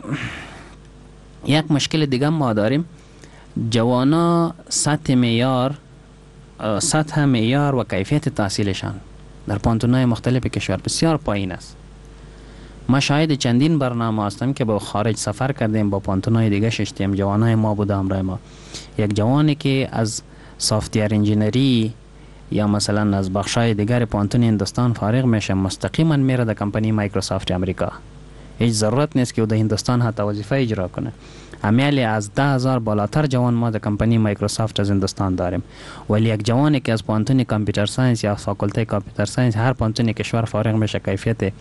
یک مشکل دیگه ما داریم، جوانا سطح معیار سطح معیار و کیفیت تحصیلشان در پانتون‌های مختلف کشور بسیار پایین است. ما شاید چندین برنامه هستم که با خارج سفر کردیم، با پانتونای دیگه ششتیم، جوانای ما بوده همراه ما. یک جوانی که از سافتیر انجینری یا مثلا از بخشای دیگر پانتون هندوستان فارغ میشه، مستقیما میره در کمپانی مایکروسافت امریکا. هیچ ضرورت نیست که او در هندوستان حتی وظیفه اجرا کنه. امیالی از ده هزار بالاتر جوان ما در کمپانی مایکروسافت از هندوستان داریم. ولی یک جوانی که از پانتون کامپیوتر ساینس یا فاکولته کامپیوتر ساینس هر پانتون کشور فارغ میشه، کیفیت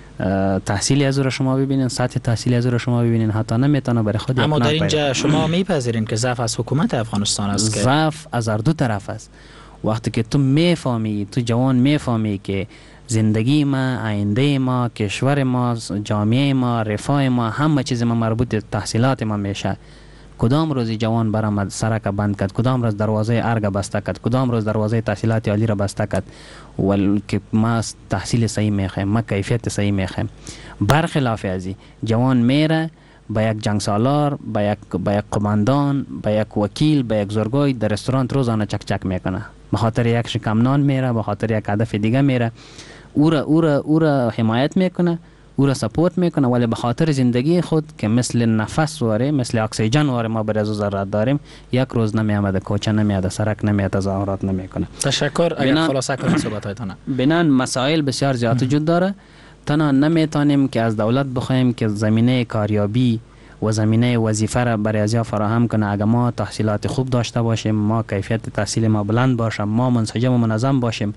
تحصیلی از او را شما ببینین، سطح تحصیلی از او را شما ببینین، حتی نمیتونه برای خود. اما در اینجا شما میپذیرین که ضعف از حکومت افغانستان است؟ که ضعف از هر دو طرف است. وقتی که تو میفهمی، تو جوان میفهمی که زندگی ما، آینده ما، کشور ما، جامعه ما، رفاه ما، همه چیز ما مربوط به تحصیلات ما میشه. کدام روز جوان برآمد سرک بند کرد، کدام روز دروازه ارگ بسته کرد، کدام روز دروازه تحصیلات عالی را بسته کرد، ول که ما تحصیل صحیح میخوایم، ما کیفیت صحیح میخوایم. برخلاف ازی جوان میره با یک جنگ سالار، با یک با یک قماندان، با یک وکیل، با یک زرگوی در رستوران روزانه چک چک میکنه. به خاطر یک شکم نان میره، به خاطر یک هدف دیگه میره. او را او را او را حمایت میکنه، او را سپورت میکنه، ولی به خاطر زندگی خود که مثل نفس واره، مثل اکسیژن واره ما بر از ضرورت داریم، یک روز نمیامده، کوچه نمیاده، سرک نمیاده، تظاهرات نمیکنه. تشکر. اگر خلاصه کنید صحبت‌هایتان. بنان مسائل بسیار زیاد وجود داره. تنها نمیتونیم که از دولت بخوایم که زمینه کاریابی و زمینه وظیفه را برای ازیا فراهم کنه. اگر ما تحصیلات خوب داشته باشیم، ما کیفیت تحصیل ما بلند باشه، ما منسجم و منظم باشیم،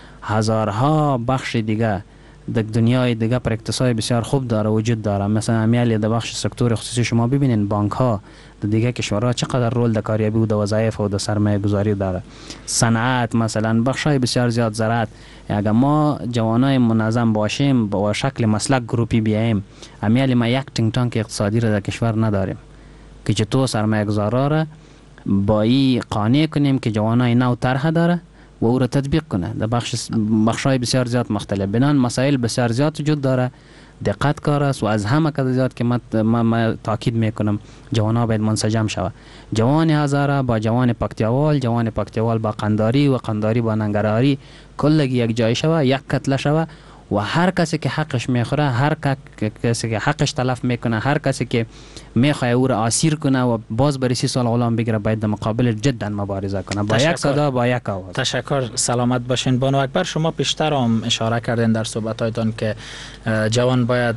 هزارها بخش دیگه در دنیای دیگه پر اقتصاد بسیار خوب داره وجود داره. مثلا امیالی در بخش سکتور خصوصی شما ببینین بانک ها در دیگه کشورها چقدر رول در کاریابی و در وظایف و در سرمایه گذاری داره. صنعت مثلا بخشای بسیار زیاد، زراعت. اگر ما جوانای منظم باشیم با شکل مسلک گروپی بیایم، امیالی ما یک تینک تانک اقتصادی را در کشور نداریم که چطور سرمایه گذارا را با ای قانع کنیم که جوانای نو طرح داره و او را تطبیق کنه در بخش بخشای بسیار زیاد مختلف. بنان مسائل بسیار زیاد وجود داره، دقت کار است و از همه که زیاد که ما, ما, ما تاکید میکنم جوانا باید منسجم شود. جوان هزاره با جوان پکتیاوال، جوان پکتیاوال با قنداری و قنداری با ننگرهاری کلگی یک جای شود، یک کتله شود و هر کسی که حقش میخوره، هر کسی که حقش تلف میکنه، هر کسی که میخواد او را اسیر کنه و باز برای سی سال غلام بگیره، باید در مقابل جدا مبارزه کنه با یک صدا، با یک آواز. تشکر. سلامت باشین. بانو اکبر، شما پیشتر هم اشاره کردین در صحبت‌هایتان که جوان باید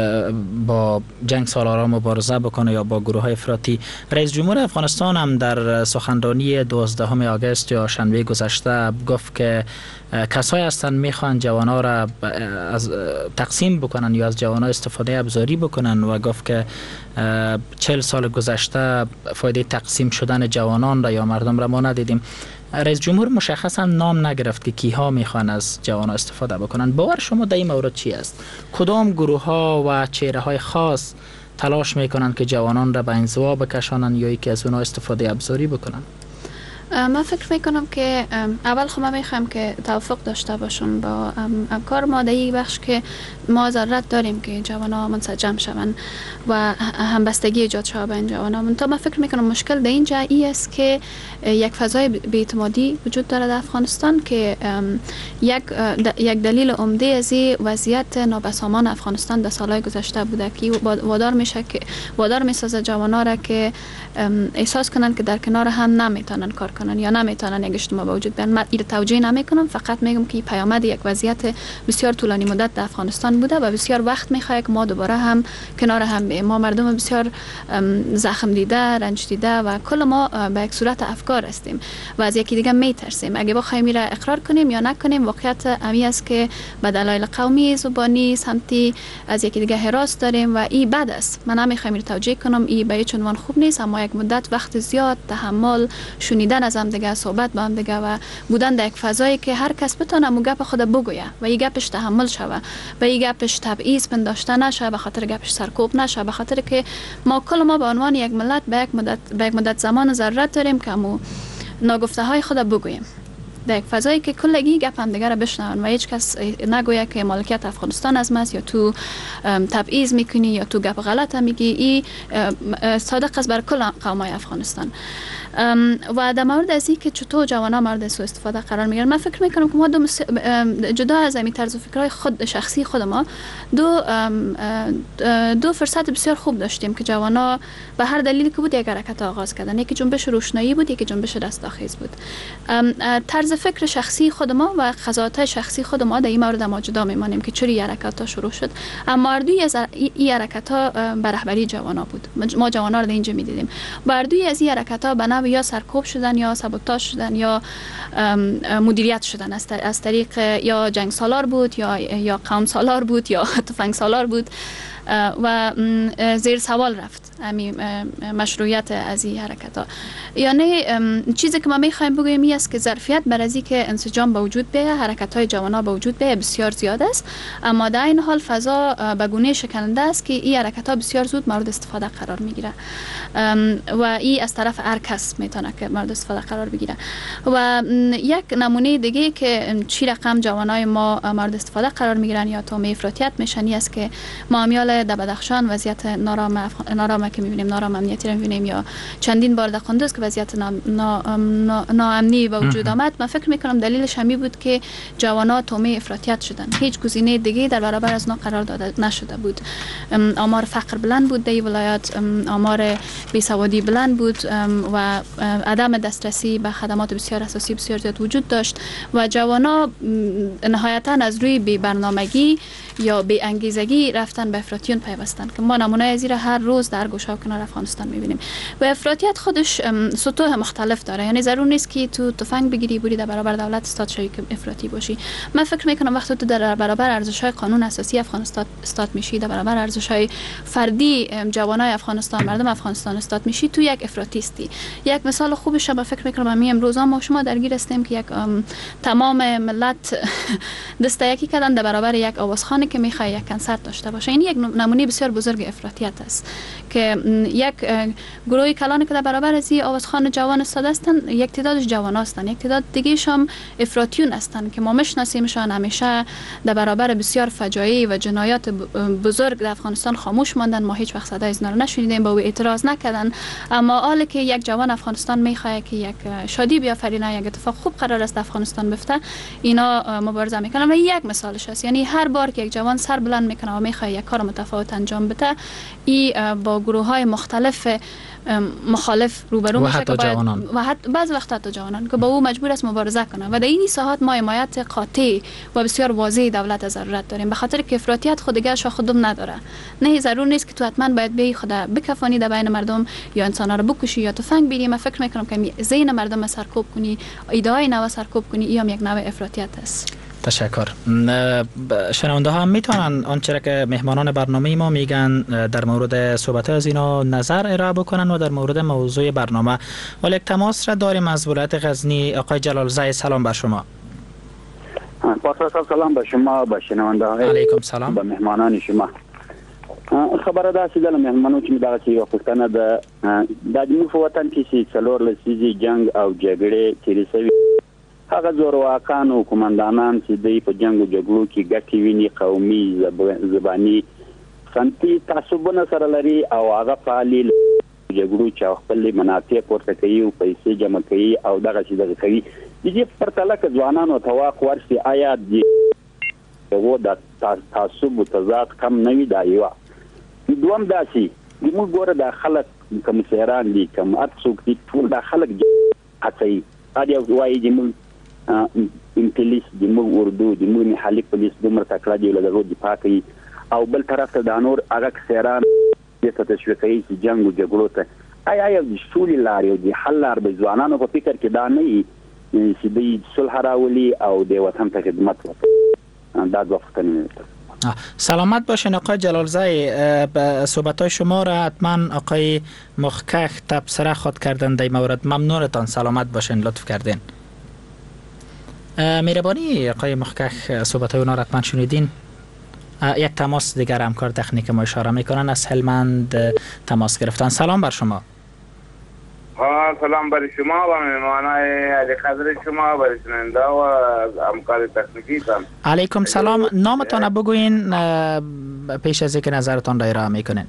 با جنگ سالارا مبارزه بکنه یا با گروه های افراطی. رئیس جمهور افغانستان هم در سخنرانی دوازدهم آگوست یا شنبه گذشته گفت که کسایی هستند میخوان جوانان را از تقسیم بکنن یا از جوانان استفاده ابزاری بکنن و گفت که چهل سال گذشته فایده تقسیم شدن جوانان را یا مردم را ما ندیدیم. رئیس جمهور مشخصا نام نگرفت که کیها میخوان از جوانان استفاده بکنن. باور شما در این مورد چی است؟ کدام گروه ها و چهره های خاص تلاش میکنن که جوانان را به انزوا بکشانن یا یکی از اونها استفاده ابزاری بکنن؟ من فکر میکنم که اول خب من میخوام که توافق داشته باشم با افکار ما در یک بخش که ما ضرورت داریم که جوانان منسجم شوند و همبستگی ایجاد شود بین جوانان. تا من فکر میکنم مشکل در اینجا ای است که یک فضای بی‌اعتمادی وجود دارد در افغانستان که یک یک دلیل عمده از وضعیت نابسامان افغانستان در سالهای گذشته بوده که وادار میشه که وادار میسازه جوانان را که احساس کنند که در کنار هم نمیتونن کار کنن یا نمیتونن یک اجتماع به وجود بیارن. من این توجیه نمیکنم، فقط میگم که پیامد یک وضعیت بسیار طولانی مدت در افغانستان بوده و بسیار وقت میخواد که ما دوباره هم کنار هم بیم. ما مردم بسیار زخم دیده، رنج دیده و کل ما به یک صورت افکار هستیم و از یکی دیگه میترسیم. اگه بخوایم میره اقرار کنیم یا نکنیم، واقعیت امی است که به دلایل قومی، زبانی، سمتی از یکی دیگه حراس داریم و این بد است. من نمیخوام این توجیه کنم، این به هیچ عنوان خوب نیست، اما یک مدت وقت زیاد تحمل، شنیدن از هم دیگه، صحبت با هم دیگه و بودن در یک فضایی که هر کس بتونه مو گپ خود بگویه و این گپش تحمل شوه و این گپش تبعیض پنداشته نشه، به خاطر گپش سرکوب نشه، به خاطر که ما کل ما به عنوان یک ملت به یک مدت به یک مدت زمان ضرورت داریم که مو ناگفته های خود بگوییم در یک فضایی که کلگی گپ هم دیگر بشنون و هیچ کس نگویه که مالکیت افغانستان از ماست یا تو تبعیض میکنی یا تو گپ غلط میگی. ای صادق است بر کل قومای افغانستان. و در مورد از این که چطور جوانا مورد سوء استفاده قرار میگیرن، من فکر میکنم که ما دو مس... جدا از این طرز فکرهای خود شخصی خود ما دو دو فرصت بسیار خوب داشتیم که جوانا به هر دلیلی که بود یک حرکت آغاز کردن. یکی جنبش روشنایی بود، یکی جنبش دستاخیز بود. طرز فکر شخصی خود ما و قضاوت شخصی خود ما در این مورد ما جدا میمانیم که چوری حرکت ها شروع شد. اما اردوی از این حرکت ها به رهبری جوانا بود. ما جوانا رو در اینجا میدیدیم. با اردوی از این حرکت ها به نوع یا سرکوب شدن یا سابوتاژ شدن یا مدیریت شدن از طریق یا جنگ سالار بود یا یا قوم سالار بود یا تفنگ سالار بود و زیر سوال رفت امی مشروعیت از این حرکت ها. یعنی چیزی که ما میخوایم بگوییم این است که ظرفیت بر از اینکه انسجام به وجود بیاید، حرکت های جوانا به وجود بیاید بسیار زیاد است، اما در این حال فضا به گونه شکننده است که این حرکت ها بسیار زود مورد استفاده قرار میگیره و این از طرف هر کس میتونه که مورد استفاده قرار بگیره. و یک نمونه دیگه که چی رقم جوانای ما مورد استفاده قرار میگیرن یا تومه افراطیت میشن است که ما امیال در بدخشان وضعیت نارام اف... نارام که میبینیم، نارام امنیتی رو میبینیم، یا چندین بار در قندوز که وضعیت نا... نا... نا... ناامنی به وجود آمد. من فکر میکنم دلیلش همی بود که جوانا تومه افراطیت شدن. هیچ گزینه دیگه در برابر از اونا قرار داده نشده بود. آمار فقر بلند بود در ولایت، آمار بیسوادی بلند بود و عدم دسترسی به خدمات بسیار اساسی بسیار زیاد وجود داشت و جوانا نهایتا از روی بی برنامگی یا بی انگیزگی رفتن به افراطیون پیوستن که ما نمونه از این هر روز در گوشه و کنار افغانستان میبینیم. و افراطیت خودش سطوح مختلف داره، یعنی ضرور نیست که تو تفنگ بگیری بری در برابر دولت استاد شوی که افراطی باشی. من فکر میکنم وقتی تو در برابر ارزش‌های قانون اساسی افغانستان استاد میشی، در برابر ارزش‌های فردی جوانای افغانستان، مردم افغانستان استاد میشی، تو یک افراطیستی. یک مثال خوبش من فکر میکنم همین امروز ما شما درگیر هستیم که یک تمام ملت دسته یکی کردن در برابر یک آوازخوانی که میخواد یک کنسرت داشته باشه. این یک نمونه بسیار بزرگ افراطیت است که یک گروهی کلانی که در برابر از این آوازخوان جوان استاده هستند، یک تعدادش جوان هستند، یک تعداد دیگه‌ش هم افراطیون هستند که ما میشناسیمشان. همیشه در برابر بسیار فجایع و جنایات بزرگ در افغانستان خاموش ماندن، ما هیچ وقت صدای اینا رو نشنیدیم، با او اعتراض نکردن. اما حالا که یک جوان افغانستان میخواد که یک شادی بیافرینه، یک اتفاق خوب قرار است افغانستان بفته، اینا مبارزه میکنن و یک مثالش است. یعنی هر بار که یک جوان سر بلند میکنه و میخواد یک کار متفاوت انجام بده، ای با گروه های مختلف مخالف روبرو میشه که باید و حتی بعض وقت حتی جوانان که با او مجبور است مبارزه کنه. و در این ساحات ما حمایت قاطع و بسیار واضح دولت ضرورت داریم، به خاطر که افراطیت خود دیگر شاخ خودم نداره. نه ضرور نیست که تو حتما باید به خود بکفانی در بین مردم یا انسانا رو بکشی یا تفنگ بگیری. من فکر میکنم که ذهن مردم سرکوب کنی، ایده های نو سرکوب کنی، این هم یک نوع افراطیت است. تشکر. شنونده ها هم میتونن آنچه که مهمانان برنامه ما میگن در مورد صحبت از اینا نظر ارائه بکنن و در مورد موضوع برنامه. ولی یک تماس را داریم از ولایت غزنی. آقای جلالزای، سلام بر شما. پاسا سلام به شما، به شنونده های. علیکم سلام. به مهمانان شما. خبر داسې ده مهمانو چې دغه یو پښتنه د د جمهور وطن کې څلور لسیزې جنگ او جګړې تیرې شوي، هغه زورواکان او قومندانان چې دوی په جنگ او جګړو کې ګټې ویني، قومي زباني سنتي تعصبونه سره لري او هغه فعالي جګړو چې خپل منافع پورته کوي او پیسې جمع کوي او دغه چې دغه کوي. د دې پرتله کې ځوانانو تواق ورسي آیا دغه د تعصب او تضاد کم نه وي. دا یو دوم داسي موږ ګوره د خلک کوم سیران دي کوم اتڅوک دي ټول د خلک هڅي اړ وایي چې موږ انګلیس د موږ اردو د موږ محلي پولیس دومره تکړه دي له دفاع کوي او بل طرف ته د نور هغه سیران د تشویقي چې جنگ او جګړو ته آیا یو د شولې لارې او د حل لار به ځوانانو په فکر کې دا نه چې د صلح راولي او د وطن ته خدمت وکړي. دا دوه فکرونه. سلامت باشین آقای جلالزای. صحبت‌های شما را حتما آقای مخکخ تبصره خود کردن در مورد. ممنونتان، سلامت باشین، لطف کردین. مهربانی آقای مخکخ صحبت‌های اونا را حتما شنیدین. یک تماس دیگر همکار تکنیک ما اشاره میکنن از هلمند تماس گرفتن. سلام بر شما. ها سلام بر شما و مهمانای علی قدر شما، بر شنونده و همکار تکنیکیتان. علیکم سلام. نامتان بگوین پیش از اینکه نظرتان را ارائه میکنین.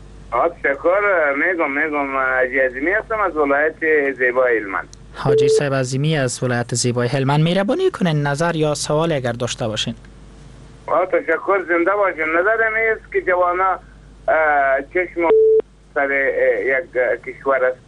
تشکر. میگم میگم حاجی عظیمی هستم از ولایت زیبای هلمند. حاجی صاحب عظیمی از ولایت زیبای هلمند، مهربانی کنین نظر یا سوال اگر داشته باشین. تشکر. زنده باشین. نظرم است که جوانا چشم سر یک کشور است.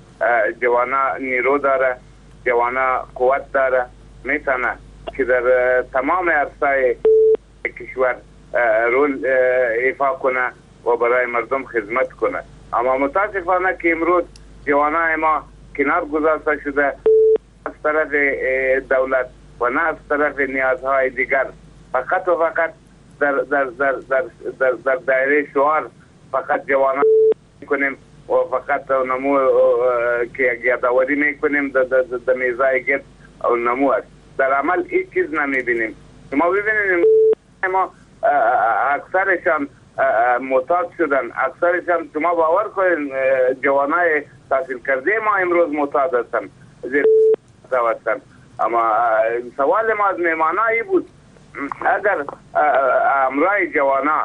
جوانا نیرو داره، جوانا قوت داره، میتونه که در تمام عرصه کشور رول ایفا کنه و برای مردم خدمت کنه. اما متاسفانه که امروز جوانای ما کنار گذاشته شده از طرف دولت و نه از طرف نیازهای دیگر. فقط و فقط در در در در در, در دایره شعار فقط جوانا کنیم و فقط نمو که یادآوری میکنیم در در میزای گرد او نمو است. در عمل هیچ چیز نمیبینیم. ما ببینیم ما اکثرشان معتاد شدن، اکثرشان شما باور کنین جوانای تحصیل کرده ما امروز معتاد هستند، زیر هستند. اما سوال ما از مهمانایی بود اگر امرای جوانا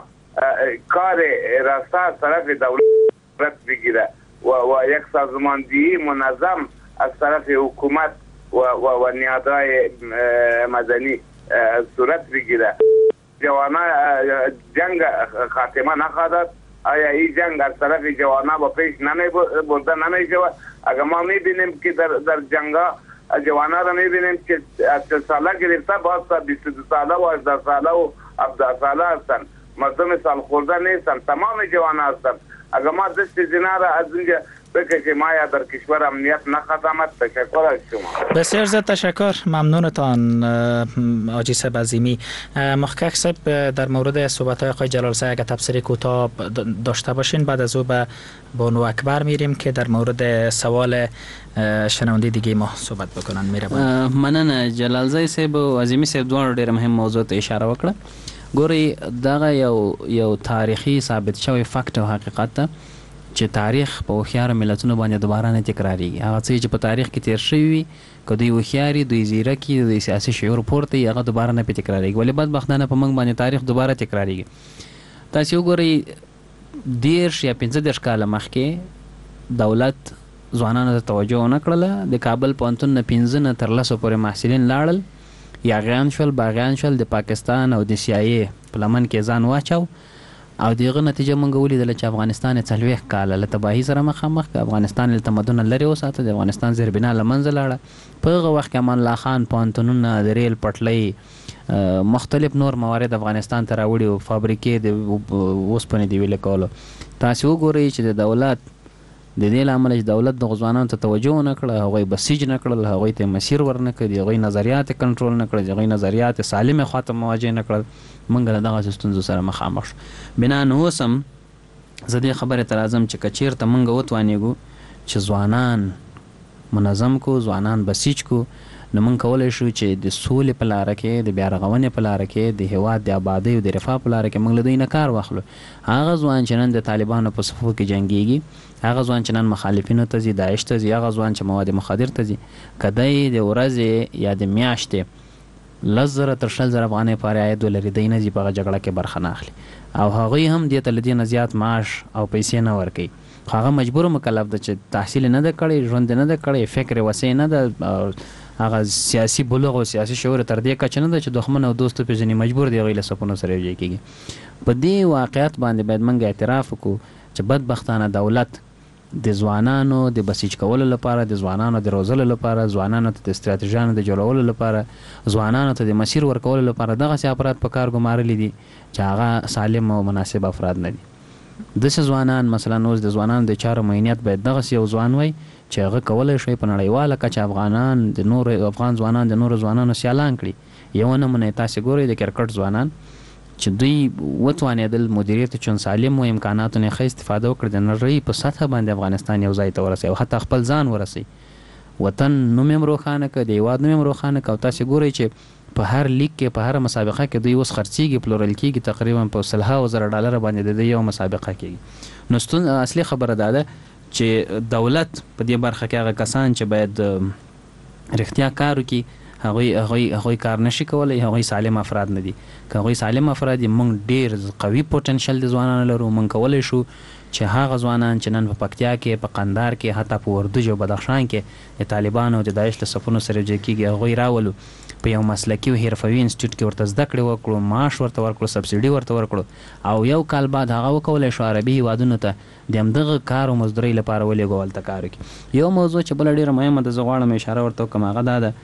کار راسته از طرف دولت بگیره و, و یک سازماندهی منظم از طرف حکومت و, و, و نهادهای مدنی صورت بگیره، جوانا جنگ خاتمه نخواهد. آیا این جنگ از طرف جوانا با پیش نمی برده نمی شود؟ اگر ما می بینیم که در, در جنگا جوانا را می بینیم که از چه ساله گرفته باز تا بیست و دو ساله و هجده ساله و هفده ساله هستند. مردم سال خورده نیستند، تمام جوانا هستند. اگر ما دست زنا را از اینجا بکشیم آیا در کشور امنیت نخدمت. تشکر از شما. بسیار زیاد تشکر. ممنونتان حاجی صاحب عظیمی. محقق صاحب در مورد صحبت های آقای جلال زاده اگر تبصره کوتاه داشته باشین، بعد از او به بانو اکبر میریم که در مورد سوال شنونده دیگه ما صحبت بکنن. میره مننه. جلال زاده صاحب و عظیمی صاحب دوه ډیر مهم موضوع ته اشاره وکړه. ګوري دغه یو یو تاریخي ثابت شوی فکت او حقیقت ده چې تاریخ په هوښیارو ملتونو باندې دوباره نه تکراریږي. هغه څه چې په تاریخ کې تیر شوي وي که دوی هوښیاري، دوی ځیرکي، دوی سیاسي شعور پورته وي، هغه دوباره نه پې تکراریږي. ولې بدبختانه په موږ باندې تاریخ دوباره تکراریږي. تاسې وګورئ دېرش یا پنځه دېرش کاله مخکې دولت ځوانانو ته توجه ونه کړله. د کابل پوهنتون نه پنځه نه تر لسو پورې محصلین لاړل، یاغیان شول، باغیان شول، د پاکستان او د سی آی ای په لمن کې ځان واچو او دغه نتیجه موږ ولیدله چې افغانستان څلوېښت کاله له تباهي سره مخامخ که افغانستان له تمدنه لرې وساته، د افغانستان زیربنا له منځه لاړه. په هغه وخت کې امان الله خان پوهنتونونه، د ریل پټلۍ، مختلف نور موارد افغانستان ته راوړي او فابریکې د اوسپنې د ویلې کولو. تاسې وګورئ چې د دولت د دې له امله چې دولت د ځوانانو ته توجه ونه کړه، هغوی بسیج نه کړل، هغوی ته مسیر ورنه کړ، د هغوی نظریات کنټرول نه کړل، د هغوی نظریات سالمې خواته مواجه نه کړل، موږ له دغسې ستونزو سره مخامخ شو. بنا نه اوس هم زه دې خبرې ته راځم چې که چېرته موږ وتوانېږو چې ځوانان منظم کو، ځوانان بسیج کو، نو موږ کولی شو چې د سولې په لاره کې، د بیارغونې په لاره کې، د هېواد د ابادۍ او د رفاه په لاره کې موږ له دوی نه کار واخلو. هغه ځوان چې نن د طالبانو په صفو کې جنګېږي، هغه ځوان چې نن مخالفینو ته ځي، داعش ته ځي، هغه ځوان چې مواد مخدر ته ځي، که دی د ورځې یا د میاشتې لس زره تر شل زره افغانۍ پورې عاید ولري، دی نه ځي په هغه جګړه کې برخه نه اخلي او هغوی هم دې ته له دې نه زیات معاش او پیسې نه ورکوي. خو هغه مجبور مکلف ده چې تحصیل نه ده کړی، ژوند نه ده کړی، فکر وسع نه ده، هغه سیاسي بلوغ او سیاسي شعور تر دې کچه نه ده چې دښمن او دوست وپېژني، مجبور دی هغوی له صفونو سره یوځای کېږي. په دې واقعیت باندې باید موږ اعتراف وکړو چې بدبختانه دولت د ځوانانو د بسیج کولو لپاره، د ځوانانو د روزلو لپاره، ځوانانو ته د استراتیژیانو د جوړولو لپاره، ځوانانو ته د مسیر ورکولو لپاره دغسې افراد په کار ګمارلي دي چې هغه سالم او مناسب افراد نه دي. داسې ځوانان مثلا اوس د ځوانانو د چارو معینیت باید دغسې یو ځوان وی چې هغه کولی شوی په نړیواله کچه افغانان د نورو افغان ځوانان د نورو ځوانانو سیالان کړي. یو نمونه یې تاسې ګورئ د کرکټ ځوانان چې دوی وتوانېدل مدیریت چون سالم و امکاناتو نه ښه استفاده وکړي، د نړۍ په سطحه باندې افغانستان یو ځای ته ورسوي او حتی خپل ځان ورسوي، وطن نوم یې روښانه کړه، د هېواد نوم یې روښانه کړه. او تاسې ګورئ چې په هر لیګ کې، په هره مسابقه کې دوی اوس خرڅېږي، پلورل کېږي، تقریبا په سلهاوو زره ډالره باندې د دوی یو مسابقه کېږي. نو ستون اصلي خبره دا ده چې دولت په دې برخه کې هغه کسان چې باید رښتیا کار وکړي هغه هغه هغه کار نشي کولای، هغه سالم افراد نه دي. که هغه سالم افراد موږ ډیر قوي پوتنشل د ځوانانو لرو، موږ کولای شو چې هغه ځوانان چې نن په پکتیا کې، په قندهار کې، حتی په وردګ او بدخشان کې د طالبانو او د داعش له صفونو سره یوځای کېږي، هغوی راولو په یو مسلکي او حرفوي انسټیټیوټ کې ورته زده کړې وکړو، معاش ورته ورکړو، سبسیډي ورته ورکړو، او یو کال بعد هغه وکولی شو عربي هیوادونو ته د همدغه کار او مزدورۍ لپاره ولېږو هلته کار وکړي. یو موضوع چې بله ډېره مهمه ده، زه غواړم اشاره ورته وکړم، هغه دا ده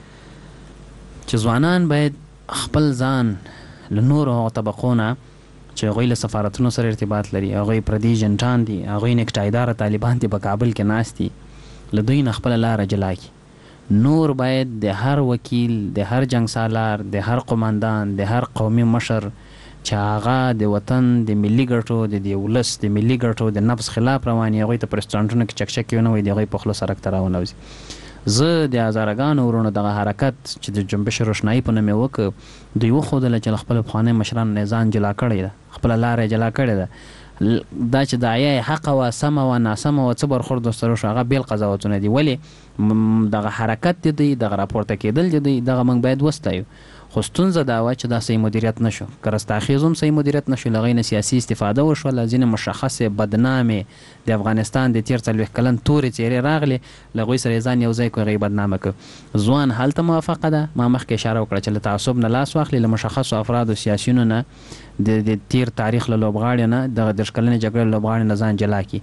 چې ځوانان باید خپل ځان له نورو هغو طبقو نه چې هغوی له سفارتونو سره ارتباط لري، هغوی پردي ایجنټان دي، هغوی نیکټایداره طالبان دي په کابل کې ناست دي، له دوی نه خپله لاره جلا کړي. نور باید د هر وکیل، د هر جنګ سالار، د هر قماندان، د هر قومي مشر چې هغه د وطن د ملي ګټو، د دې ولس د ملي ګټو د نفس خلاف رواني، هغوی ته په رسټورانټونو کې چکچکې ونه وایي، د هغوی په خوله سړک ته راونوځي. زه د هزارهګانو ورونو دغه حرکت چې د جنبش روشنایي په نوم یې وکړ، دوی وښودله چې له خپلو پخوانیو مشرانو نه یې ځان جلا کړی ده، خپله لاره یې جلا کړې ده. دا چې دعیه یې حقه وه، سمه وه، ناسمه وه، څه برخورد ورسره شو، هغه بېل قضاوتونه دي. ولې دغه حرکت د دوی، دغه راپورته کېدل د دوی، دغه موږ باید وستایو. خو ستونزه دا وه چې دا صحیح مدیریت نه شو، که رستاخیز هم صحیح مدیریت نه شو، له هغوی نه سیاسي استفاده وشوله، ځینې مشخصې بدنامې د افغانستان د تېر څلوېښت کلن تورې څېرې راغلې، له هغوی سره یې ځان یو ځای کړو، هغه یې بدنامه کړو. ځوان هلته موافقه ده، ما مخکې اشاره وکړه چې له تعصب نه لاس واخلي، له مشخصو افرادو سیاسیونو نه، د تېر تاریخ له لوبغاړي نه، دغه دېرش کلنې جګړې له لوبغاړي نه ځان جلا کړي.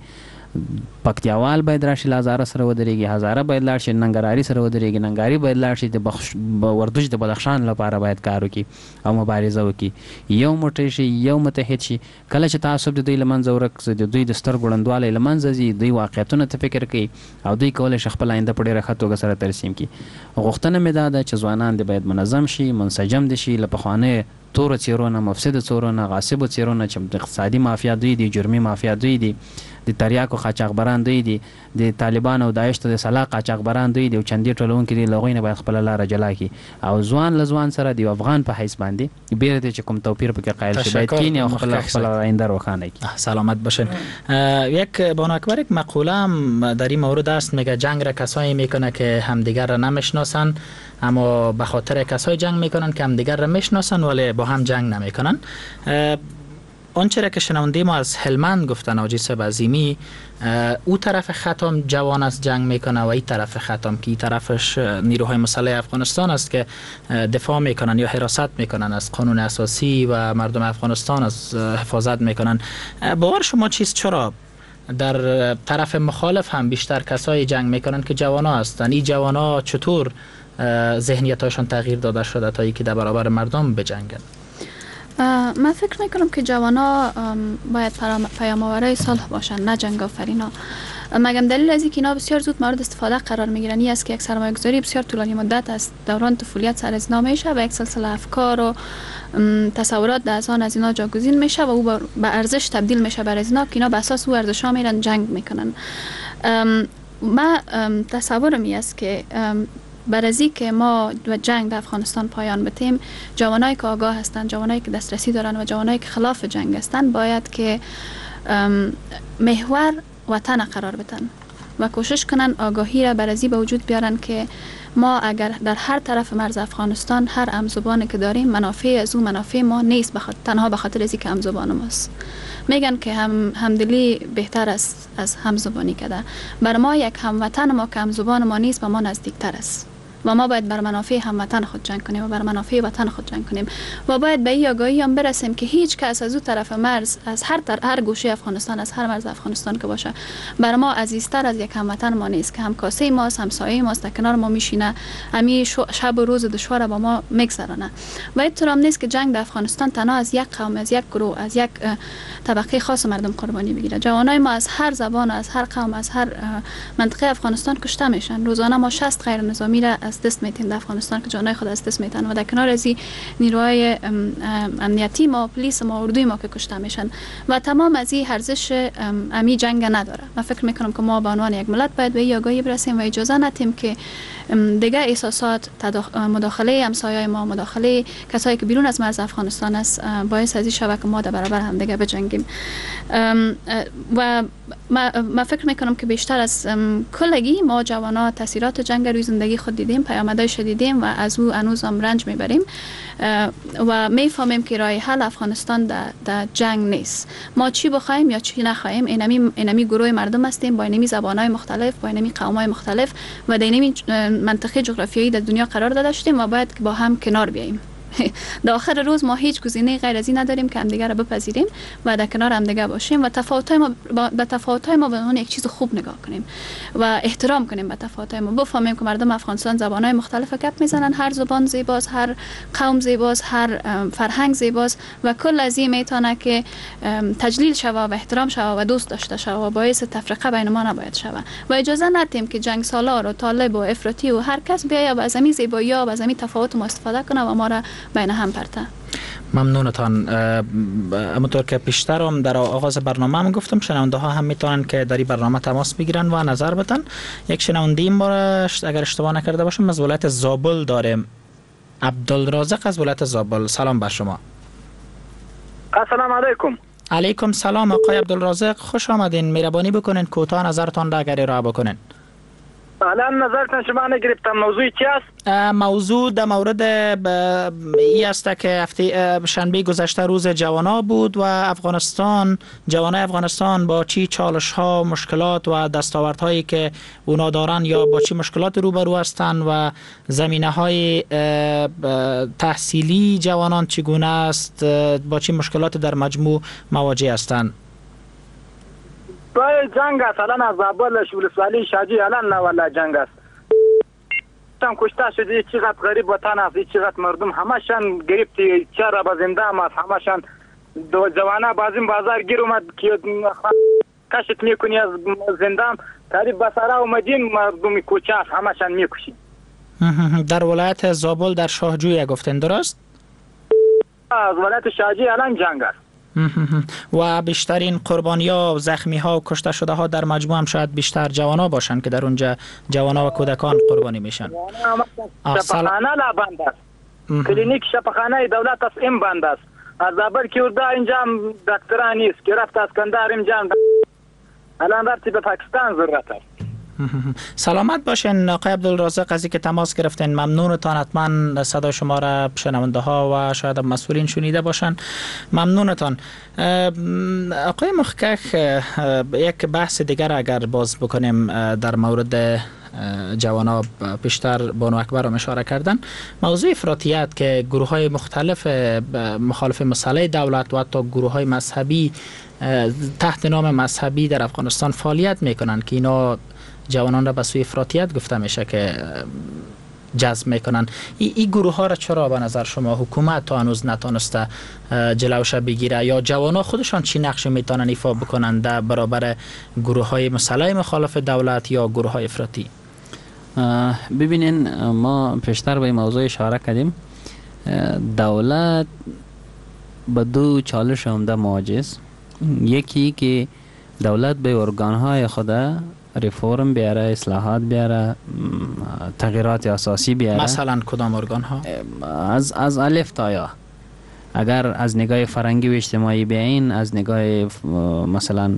پکتیاوال باید راشي له هزاره سره ودرېږي، هزاره باید لاړ شي ننګرهاري سره ودرېږي، ننګرهاري باید لاړ شي د وردګ د بدخشان لپاره باید کار وکړي او مبارزه وکړي، یو موټی شي، یو متحد شي. کله چې تعصب د دوی له منځه ورک شي، د دوی د سترګو ړندوالی له منځه ځي، دوی واقعیتونو ته فکر کوي او دوی کولی شي خپل آینده په ډېره ښه توګه سره ترسیم کړي. غوښتنه مې دا ده چې ځوانان دې باید منظم شي، منسجم دي شي، له پخوانیو تورو څیرو نه، مفسدو څیرو نه، غاصبو څیرو نه چې د اقتصادي مافیا دوی دي، جرمي مافیا دوی دي، د تریاکو قاچاقبران دوی دي، د طالبان او داعش ته د سلاح قاچاقبران دوی دي، او چندې ټولونکي دي، له هغوی نه باید خپله لاره جلا کړي او ځوان له ځوان سره د یو افغان په حیث باندې بیره دی چې کوم توپیر پکې قایل شي، باید کینی او خپله خپله آینده روښانه کړي. سلامت باشین. یک بانو اکبر، یک مقوله هم در این مورد است، میگه جنگ را کسایی میکنه که همدیگر را نمیشناسن، اما به خاطر کسایی جنگ میکنن که همدیگر را میشناسن ولی با هم جنگ نمیکنن. آنچه را که شنونده ما از هلمند گفتن آجی صاحب عظیمی، او طرف خطام جوان است جنگ میکنه و این طرف خطام که این طرفش نیروهای مسلح افغانستان است که دفاع میکنن یا حراست میکنن از قانون اساسی و مردم افغانستان از حفاظت میکنن. باور شما چیست؟ چرا در طرف مخالف هم بیشتر کسایی جنگ میکنن که جوانا هستن؟ این جوانا چطور ذهنیتاشون تغییر داده شده تا اینکه در برابر مردم بجنگن؟ من فکر میکنم که جوانا باید پیام‌آورای صلح باشن، نه جنگ آفرینا. مگم دلیل از اینکه اینا بسیار زود مورد استفاده قرار میگیرن این است که یک سرمایه گذاری بسیار طولانی مدت است، دوران طفولیت سر از اینا میشه و یک سلسله افکار و تصورات در اذهان از اینا جاگزین میشه و او به ارزش تبدیل میشه بر از اینا که اینا به اساس او ارزش ها میرن جنگ میکنن. من تصورم این است که بر از که ما و جنگ در افغانستان پایان بدیم، جوانایی که آگاه هستند، جوانایی که دسترسی دارند و جوانایی که خلاف جنگ هستند باید که محور وطن قرار بدن و کوشش کنن آگاهی را بر از به وجود بیارن که ما اگر در هر طرف مرز افغانستان هر همزبانی که داریم، منافع از اون منافع ما نیست، بخاطر تنها به خاطر از اینکه همزبان ماست. میگن که هم همدلی بهتر است از همزبانی کده. بر ما یک هموطن ما که همزبان ما نیست، به ما نزدیکتر است و ما باید بر منافع هموطن خود جنگ کنیم و بر منافع وطن خود جنگ کنیم و باید به این آگاهی هم برسیم که هیچ کس از اون طرف مرز، از هر تر هر گوشه افغانستان، از هر مرز افغانستان که باشه، بر ما عزیزتر از یک هموطن ما نیست که همکاسه ماست، همسایه ماست، در کنار ما میشینه، همین شب و روز دشوار با ما میگذرانه. و احترام نیست که جنگ در افغانستان تنها از یک قوم، از یک گروه، از یک طبقه خاص مردم قربانی بگیره. جوانای ما از هر زبان، از هر قوم، از هر منطقه افغانستان کشته میشن. روزانه ما شصت غیر نظامی را از دست میتیم در افغانستان که جانای خود از دست میتن و در کنار از این نیروهای امنیتی ما، پلیس ما، اردوی ما که کشته میشن و تمام از این ارزش امی جنگ نداره. من فکر میکنم که ما به عنوان یک ملت باید به این آگاهی برسیم و اجازه ندیم که دیگه احساسات مداخله همسایه‌های ما، مداخله کسایی که بیرون از مرز افغانستان است باعث از این شود که ما در برابر هم دیگه بجنگیم. و ما, ما فکر میکنم که بیشتر از کلگی ما جوانا تاثیرات جنگ روی زندگی خود دیدیم، پیامدهایش دیدیم و از او هنوز هم رنج میبریم و میفهمیم که راه حل افغانستان در دا جنگ نیست. ما چی بخوایم یا چی نخوایم، اینمی اینمی گروه مردم هستیم با اینمی زبانهای مختلف، با اینمی قومهای مختلف و در اینمی منطقه جغرافیایی در دنیا قرار داده شدیم و باید با هم کنار بیاییم. در آخر روز ما هیچ گزینه غیر از این نداریم که همدیگه را بپذیریم و در کنار همدیگه باشیم و تفاوت‌های ما به تفاوت‌های ما به عنوان یک چیز خوب نگاه کنیم و احترام کنیم به تفاوت‌های ما. بفهمیم که مردم افغانستان زبان‌های مختلف گپ میزنن، هر زبان زیباست، هر قوم زیباست، هر فرهنگ زیباست و کل از این میتونه که تجلیل شوه و احترام شوه و دوست داشته شوه و باعث تفرقه بین ما نباید شوه و اجازه ندیم که جنگ سالار و طالب و افراطی و هر کس بیاید و از همین زیبایی و از همین تفاوت ما استفاده کنه و ما را بین هم پرته. ممنونتان. همونطور که پیشتر هم در آغاز برنامه هم گفتم شنونده ها هم میتونن که در این برنامه تماس بگیرن و نظر بدن. یک شنونده این بار اگر اشتباه نکرده باشم از ولایت زابل داریم. عبدالرازق از ولایت زابل. سلام بر شما. السلام علیکم. علیکم سلام آقای عبدالرازق، خوش آمدین. مهربانی بکنین کوتاه نظرتان را اگر ارائه بکنین. الان نظرتان شما نگرفتم. موضوع چی است؟ موضوع در مورد ای است که هفته شنبه گذشته روز جوانا بود و افغانستان جوانای افغانستان با چی چالش ها، مشکلات و دستاوردهایی که اونا دارن یا با چی مشکلات روبرو هستند و زمینه های تحصیلی جوانان چگونه است، با چی مشکلات در مجموع مواجه هستند. برای جنگ است. الان از زابل ولسوالی شاجی الان نه والا جنگ است. تام کشته شده، چقدر غریب وطن است، چقدر مردم همشان گرفتی، چرا با زنده است، همشان دو جوانا بازم بازار گیر اومد که کشت میکنی از زنده تاریخ بساره اومدین مردم کوچه است همشان میکشی. در ولایت زابل در شاهجوی گفتن درست؟ از ولایت شاهجوی الان جنگ است. و بیشترین قربانی ها، زخمی ها و کشته شده ها در مجموع هم شاید بیشتر جوانا باشن که در اونجا جوانا و کودکان قربانی میشن. شفاخانه لا بند است. کلینیک شفاخانه دولت است این بند است. از زابل که ورده اینجا دکتران نیست که رفت از کندهار اینجا الان رفتی به پاکستان ضرورت است. سلامت باشین آقای عبدالرازق از اینکه تماس گرفتین. ممنونتان. حتما صدای شما را شنونده ها و شاید مسئولین شنیده باشن. ممنونتان. آقای مخکک، یک بحث دیگر اگر باز بکنیم در مورد جوانا، پیشتر بانو اکبر هم اشاره کردن، موضوع افراطیت که گروه های مختلف مخالف مسئله دولت و حتی گروه های مذهبی تحت نام مذهبی در افغانستان فعالیت میکنن که اینا جوانان را به سوی افراطیت گفته میشه که جذب میکنن. این ای گروه ها را چرا به نظر شما حکومت تا هنوز نتونسته جلوش بگیره یا جوانا خودشان چی نقش میتونن ایفا بکنن در برابر گروه های مسئله مخالف دولت یا گروه های افراطی؟ ببینین ما پیشتر به این موضوع اشاره کردیم. دولت با دو چالش عمده مواجه است. یکی که دولت به ارگانهای خود ریفورم بیاره، اصلاحات بیاره، تغییرات اساسی بیاره. مثلا کدام ارگان ها؟ از از الف تا یا. اگر از نگاه فرهنگی و اجتماعی بیاین، از نگاه مثلا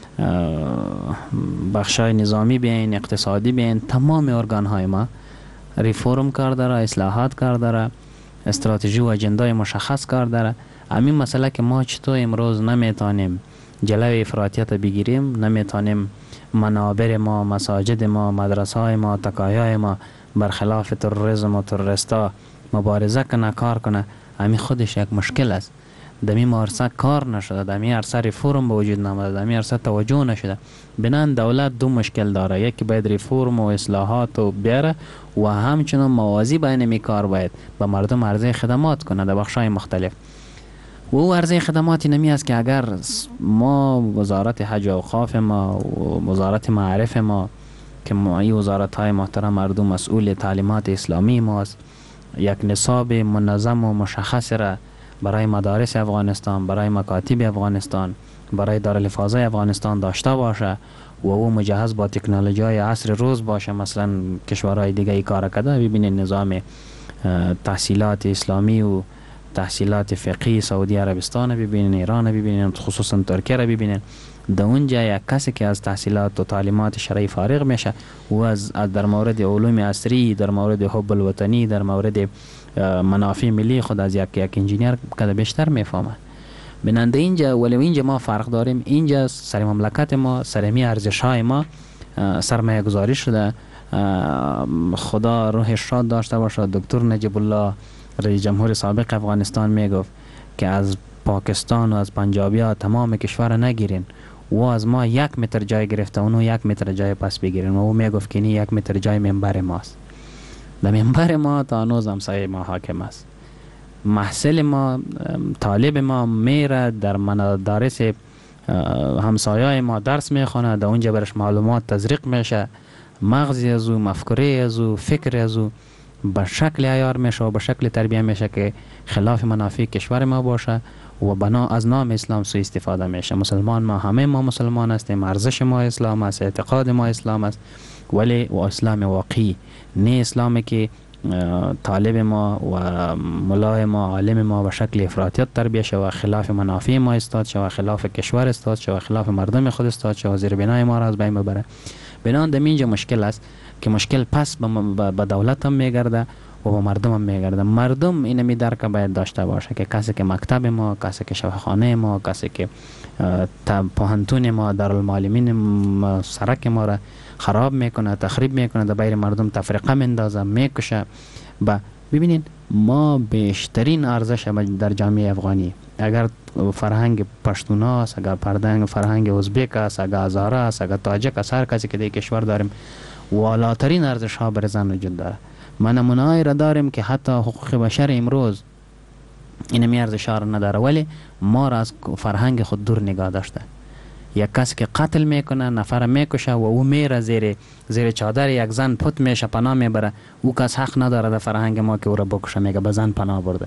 بخشای نظامی بیاین، اقتصادی بیاین، تمام ارگان های ما ریفورم کار داره، اصلاحات کار داره، استراتژی و اجندای مشخص کار داره. همین مسئله که ما چطور امروز نمیتونیم جلوی افراطیت بگیریم، نمیتونیم منابر ما، مساجد ما، مدرسه های ما، تکایای ما برخلاف تروریسم و تروریستا مبارزه کنه، کار کنه، همین خودش یک مشکل است. دمی عرصه کار نشده، دمی عرصه ریفورم به وجود نامده، دمی عرصه توجه نشده. بنان دولت دو مشکل داره، یکی باید ریفورم و اصلاحات و بیاره و همچنان موازی بین می کار باید به مردم عرضه خدمات کنه در بخشای مختلف. و او عرضه خدماتی نمی است که اگر ما وزارت حج و اوقاف ما و وزارت معارف ما که ما این وزارت های محترم مردم مسئول تعلیمات اسلامی ماست، یک نصاب منظم و مشخص را برای مدارس افغانستان، برای مکاتب افغانستان، برای دارالحفاظه افغانستان داشته باشه و او مجهز با تکنولوژی های عصر روز باشه. مثلا کشورهای دیگه ای کار کرده، ببینید نظام تحصیلات اسلامی و تحصیلات فقهی سعودی عربستان ببینین، ایران ببینین، خصوصا ترکیه را ببینین. در اونجا یک کسی که از تحصیلات و تعلیمات شرعی فارغ میشه و از در مورد علوم عصری، در مورد حب الوطنی، در مورد منافع ملی خود از یک یک انجینیر کده بیشتر میفهمه. بنانده اینجا ولی اینجا ما فرق داریم. اینجا سر مملکت ما، سر می ارزش های ما سرمایه گذاری شده. خدا روحش شاد داشته باشه، دکتر نجیب الله رئیس جمهور سابق افغانستان میگفت که از پاکستان و از پنجابی ها تمام کشور نگیرین و از ما یک متر جای گرفته اونو یک متر جای پس بگیرین و او میگفت که این یک متر جای منبر ماست. در منبر ما تا هنوز همسایه ما حاکم است. محصل ما، طالب ما میره در مدارس همسایه ما درس میخونه، در اونجا برش معلومات تزریق میشه، مغزی از او، مفکوره از او، فکر از او به شکل عیار میشه و به شکل تربیه میشه که خلاف منافع کشور ما باشه و بنا از نام اسلام سوء استفاده میشه. مسلمان ما همه ما مسلمان هستیم، ارزش ما اسلام است، اعتقاد ما اسلام است، ولی و اسلام واقعی، نه اسلامی که طالب ما و ملای ما، عالم ما به شکل افراطیت تربیه شود، خلاف منافع ما استاد شود، خلاف کشور استاد شود، خلاف مردم خود استاد شود، زیر بنای ما را از بین ببره. بنان در اینجا مشکل است که مشکل پس به دولت هم میگرده و به مردم هم میگرده. مردم این می درک باید داشته باشه که کسی که مکتب ما، کسی که شفاخانه ما، کسی که پوهنتون ما، دارالمعلمین سرک ما را خراب میکنه، تخریب میکنه، در بین مردم تفرقه میندازه، میکشه. با ببینین ما بیشترین ارزش در جامعه افغانی اگر فرهنگ پشتون است، اگر فرهنگ فرهنگ ازبک است، اگر هزاره است، اگر تاجک است، هر کسی که در کشور داریم والاترین ارزش ها بر زن وجود داره. ما نمونه هایی را داریم که حتی حقوق بشر امروز این می ارزش ها را نداره، ولی ما را از فرهنگ خود دور نگاه داشته. یک کسی که قتل میکنه، نفر میکشه و او میره زیر زیر چادر یک زن پت میشه، پناه میبره، او کس حق نداره در فرهنگ ما که او را بکشه، میگه به زن پناه برده.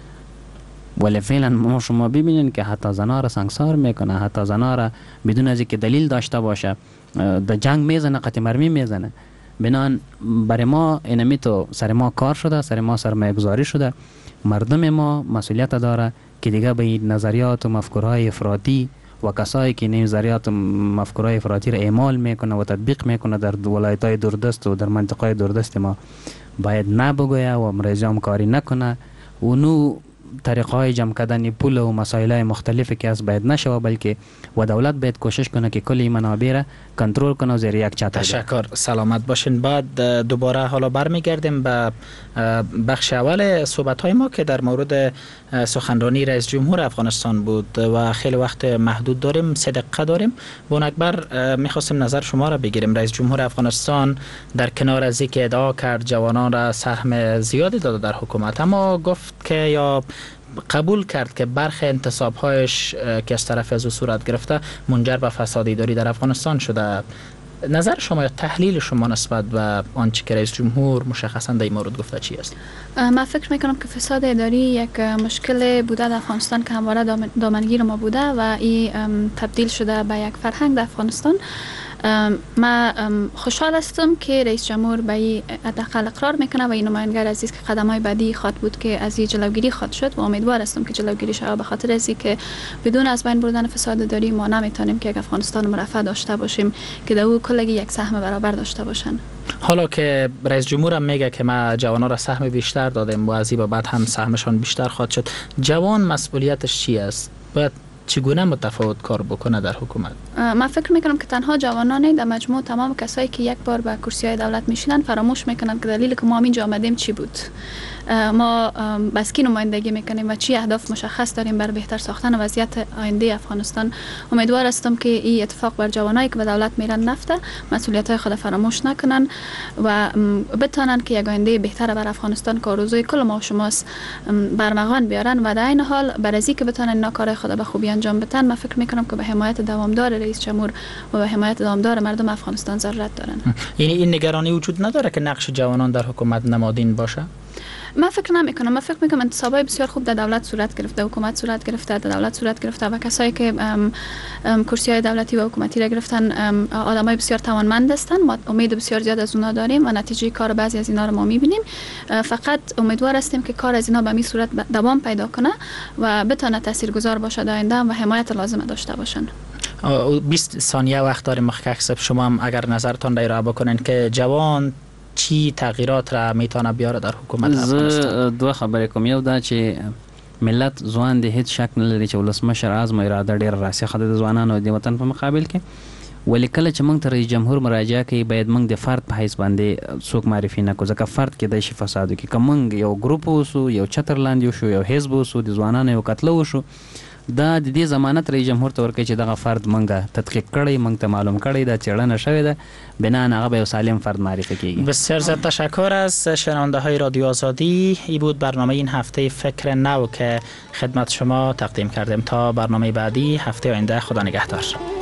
ولی فعلا ما شما ببینین که حتی زنا را سنگسار میکنه، حتی زنا را بدون از اینکه دلیل داشته باشه در جنگ میزنه، قطع مرمی میزنه. بنان برای ما اینمی تو سر ما کار شده، سر ما سرمایه گذاری شده. مردم ما مسئولیت داره که دیگه به نظریات و مفکورهای افراطی و کسایی که این نظریات و مفکورهای افراطی را اعمال میکنه و تطبیق میکنه در ولایت‌های دوردست و در منطقه‌های دوردست ما باید نبگویه و مرزیام کاری نکنه و نو طریقهای جمع کردن پول و مسائل مختلفی که از باید نشوه، بلکه و دولت باید کوشش کنه که کل این منابع را کنترل کنه و زیر یک چتر. تشکر، سلامت باشین. بعد دوباره حالا برمیگردیم به بخش اول صحبت های ما که در مورد سخنرانی رئیس جمهور افغانستان بود و خیلی وقت محدود داریم، سه دقیقه داریم. بون اکبر میخواستیم نظر شما را بگیریم. رئیس جمهور افغانستان در کنار از اینکه ادعا کرد جوانان را سهم زیادی داده در حکومت، اما گفت که یا قبول کرد که برخی انتصاب‌هایش که از طرف از او صورت گرفته منجر به فساد اداری در افغانستان شده. نظر شما یا تحلیل شما نسبت به آنچه که رئیس جمهور مشخصا در این مورد گفته چی است؟ من فکر میکنم که فساد اداری یک مشکل بوده در افغانستان که همواره دامنگیر ما بوده و این تبدیل شده به یک فرهنگ در افغانستان. ما خوشحال هستم که رئیس جمهور به این حداقل اقرار میکنه و این نمایندگار عزیز که قدم‌های بعدی خواد بود که از این جلوگیری خواد شد و امیدوار هستم که جلوگیری شود، به خاطر از که بدون از بین بردن فساد اداری ما نمیتونیم که یک افغانستان مرفه داشته باشیم که در او کلگی یک سهم برابر داشته باشن. حالا که رئیس جمهور هم میگه که ما جوانان را سهم بیشتر دادیم و از این بعد هم سهمشان بیشتر خواهد شد، جوان مسئولیتش چی است؟ باید چگونه متفاوت کار بکنه در حکومت؟ من فکر میکنم که تنها جوانان در مجموع تمام کسایی که یک بار به کرسی های دولت میشینن فراموش میکنن که دلیل که ما اینجا آمدیم چی بود. ما بس کی نمایندگی میکنیم و چی اهداف مشخص داریم بر بهتر ساختن وضعیت آینده افغانستان. امیدوار هستم که این اتفاق بر جوانایی که به دولت میرن نفته مسئولیت های خود فراموش نکنن و بتونن که یک آینده بهتر بر افغانستان که آرزوی کل ما و شماست برمغان بیارن و در این حال بر ازی که بتونن اینا کار خود به خوبی انجام بدن. من فکر میکنم که به حمایت دوامدار رئیس جمهور و به حمایت دوامدار مردم افغانستان ضرورت دارن. یعنی این نگرانی وجود نداره که نقش جوانان در حکومت نمادین باشه؟ من فکر نمی کنم. من فکر می کنم انتصابای بسیار خوب در دولت صورت گرفته، حکومت صورت گرفته، در دولت صورت گرفته و کسایی که کرسی های دولتی و حکومتی را گرفتن آدمای بسیار توانمند هستند. ما امید بسیار زیاد از اونا داریم و نتیجه کار بعضی از اینا رو ما میبینیم. فقط امیدوار هستیم که کار از اینا به می صورت دوام پیدا کنه و بتونه تاثیرگذار باشه در آینده و حمایت لازم داشته باشن. بیست ثانیه وقت داریم مخکک شما هم اگر نظرتان را بکنین که جوان چی تغییرات را میتونه بیاره در حکومت افغانستان؟ دو خبرې کوم. یو دا چې ملت ځوان دی، هیڅ شک نه لري چې ولسمشر عزم اراده ډېره راسخه ده د ځوانانو د وطن په مقابل کې. ولې کله چې موږ ته رئیس جمهور مراجعه کوي باید موږ د فرد په حیث باندې څوک معرفي نه کړو، ځکه فرد کېدای شي فساد وکړي. که موږ یو ګروپ اوسو، یو چتر لاندې وشو، یو حزب اوسو، د ځوانانو یو کتله وشو، دا د دې ضمانت رئیس جمهور ته ورکوي چې دغه فرد موږ تحقیق کړی، موږ ته معلوم کړی، دا څېړنه شوې ده، بنا هغه به یو سالم فرد معرفی کیږي. بسیار زیاد تشکر از شنونده های رادیو آزادی. این بود برنامه این هفته فکر نو که خدمت شما تقدیم کردیم. تا برنامه بعدی هفته آینده، خدا نگهدار.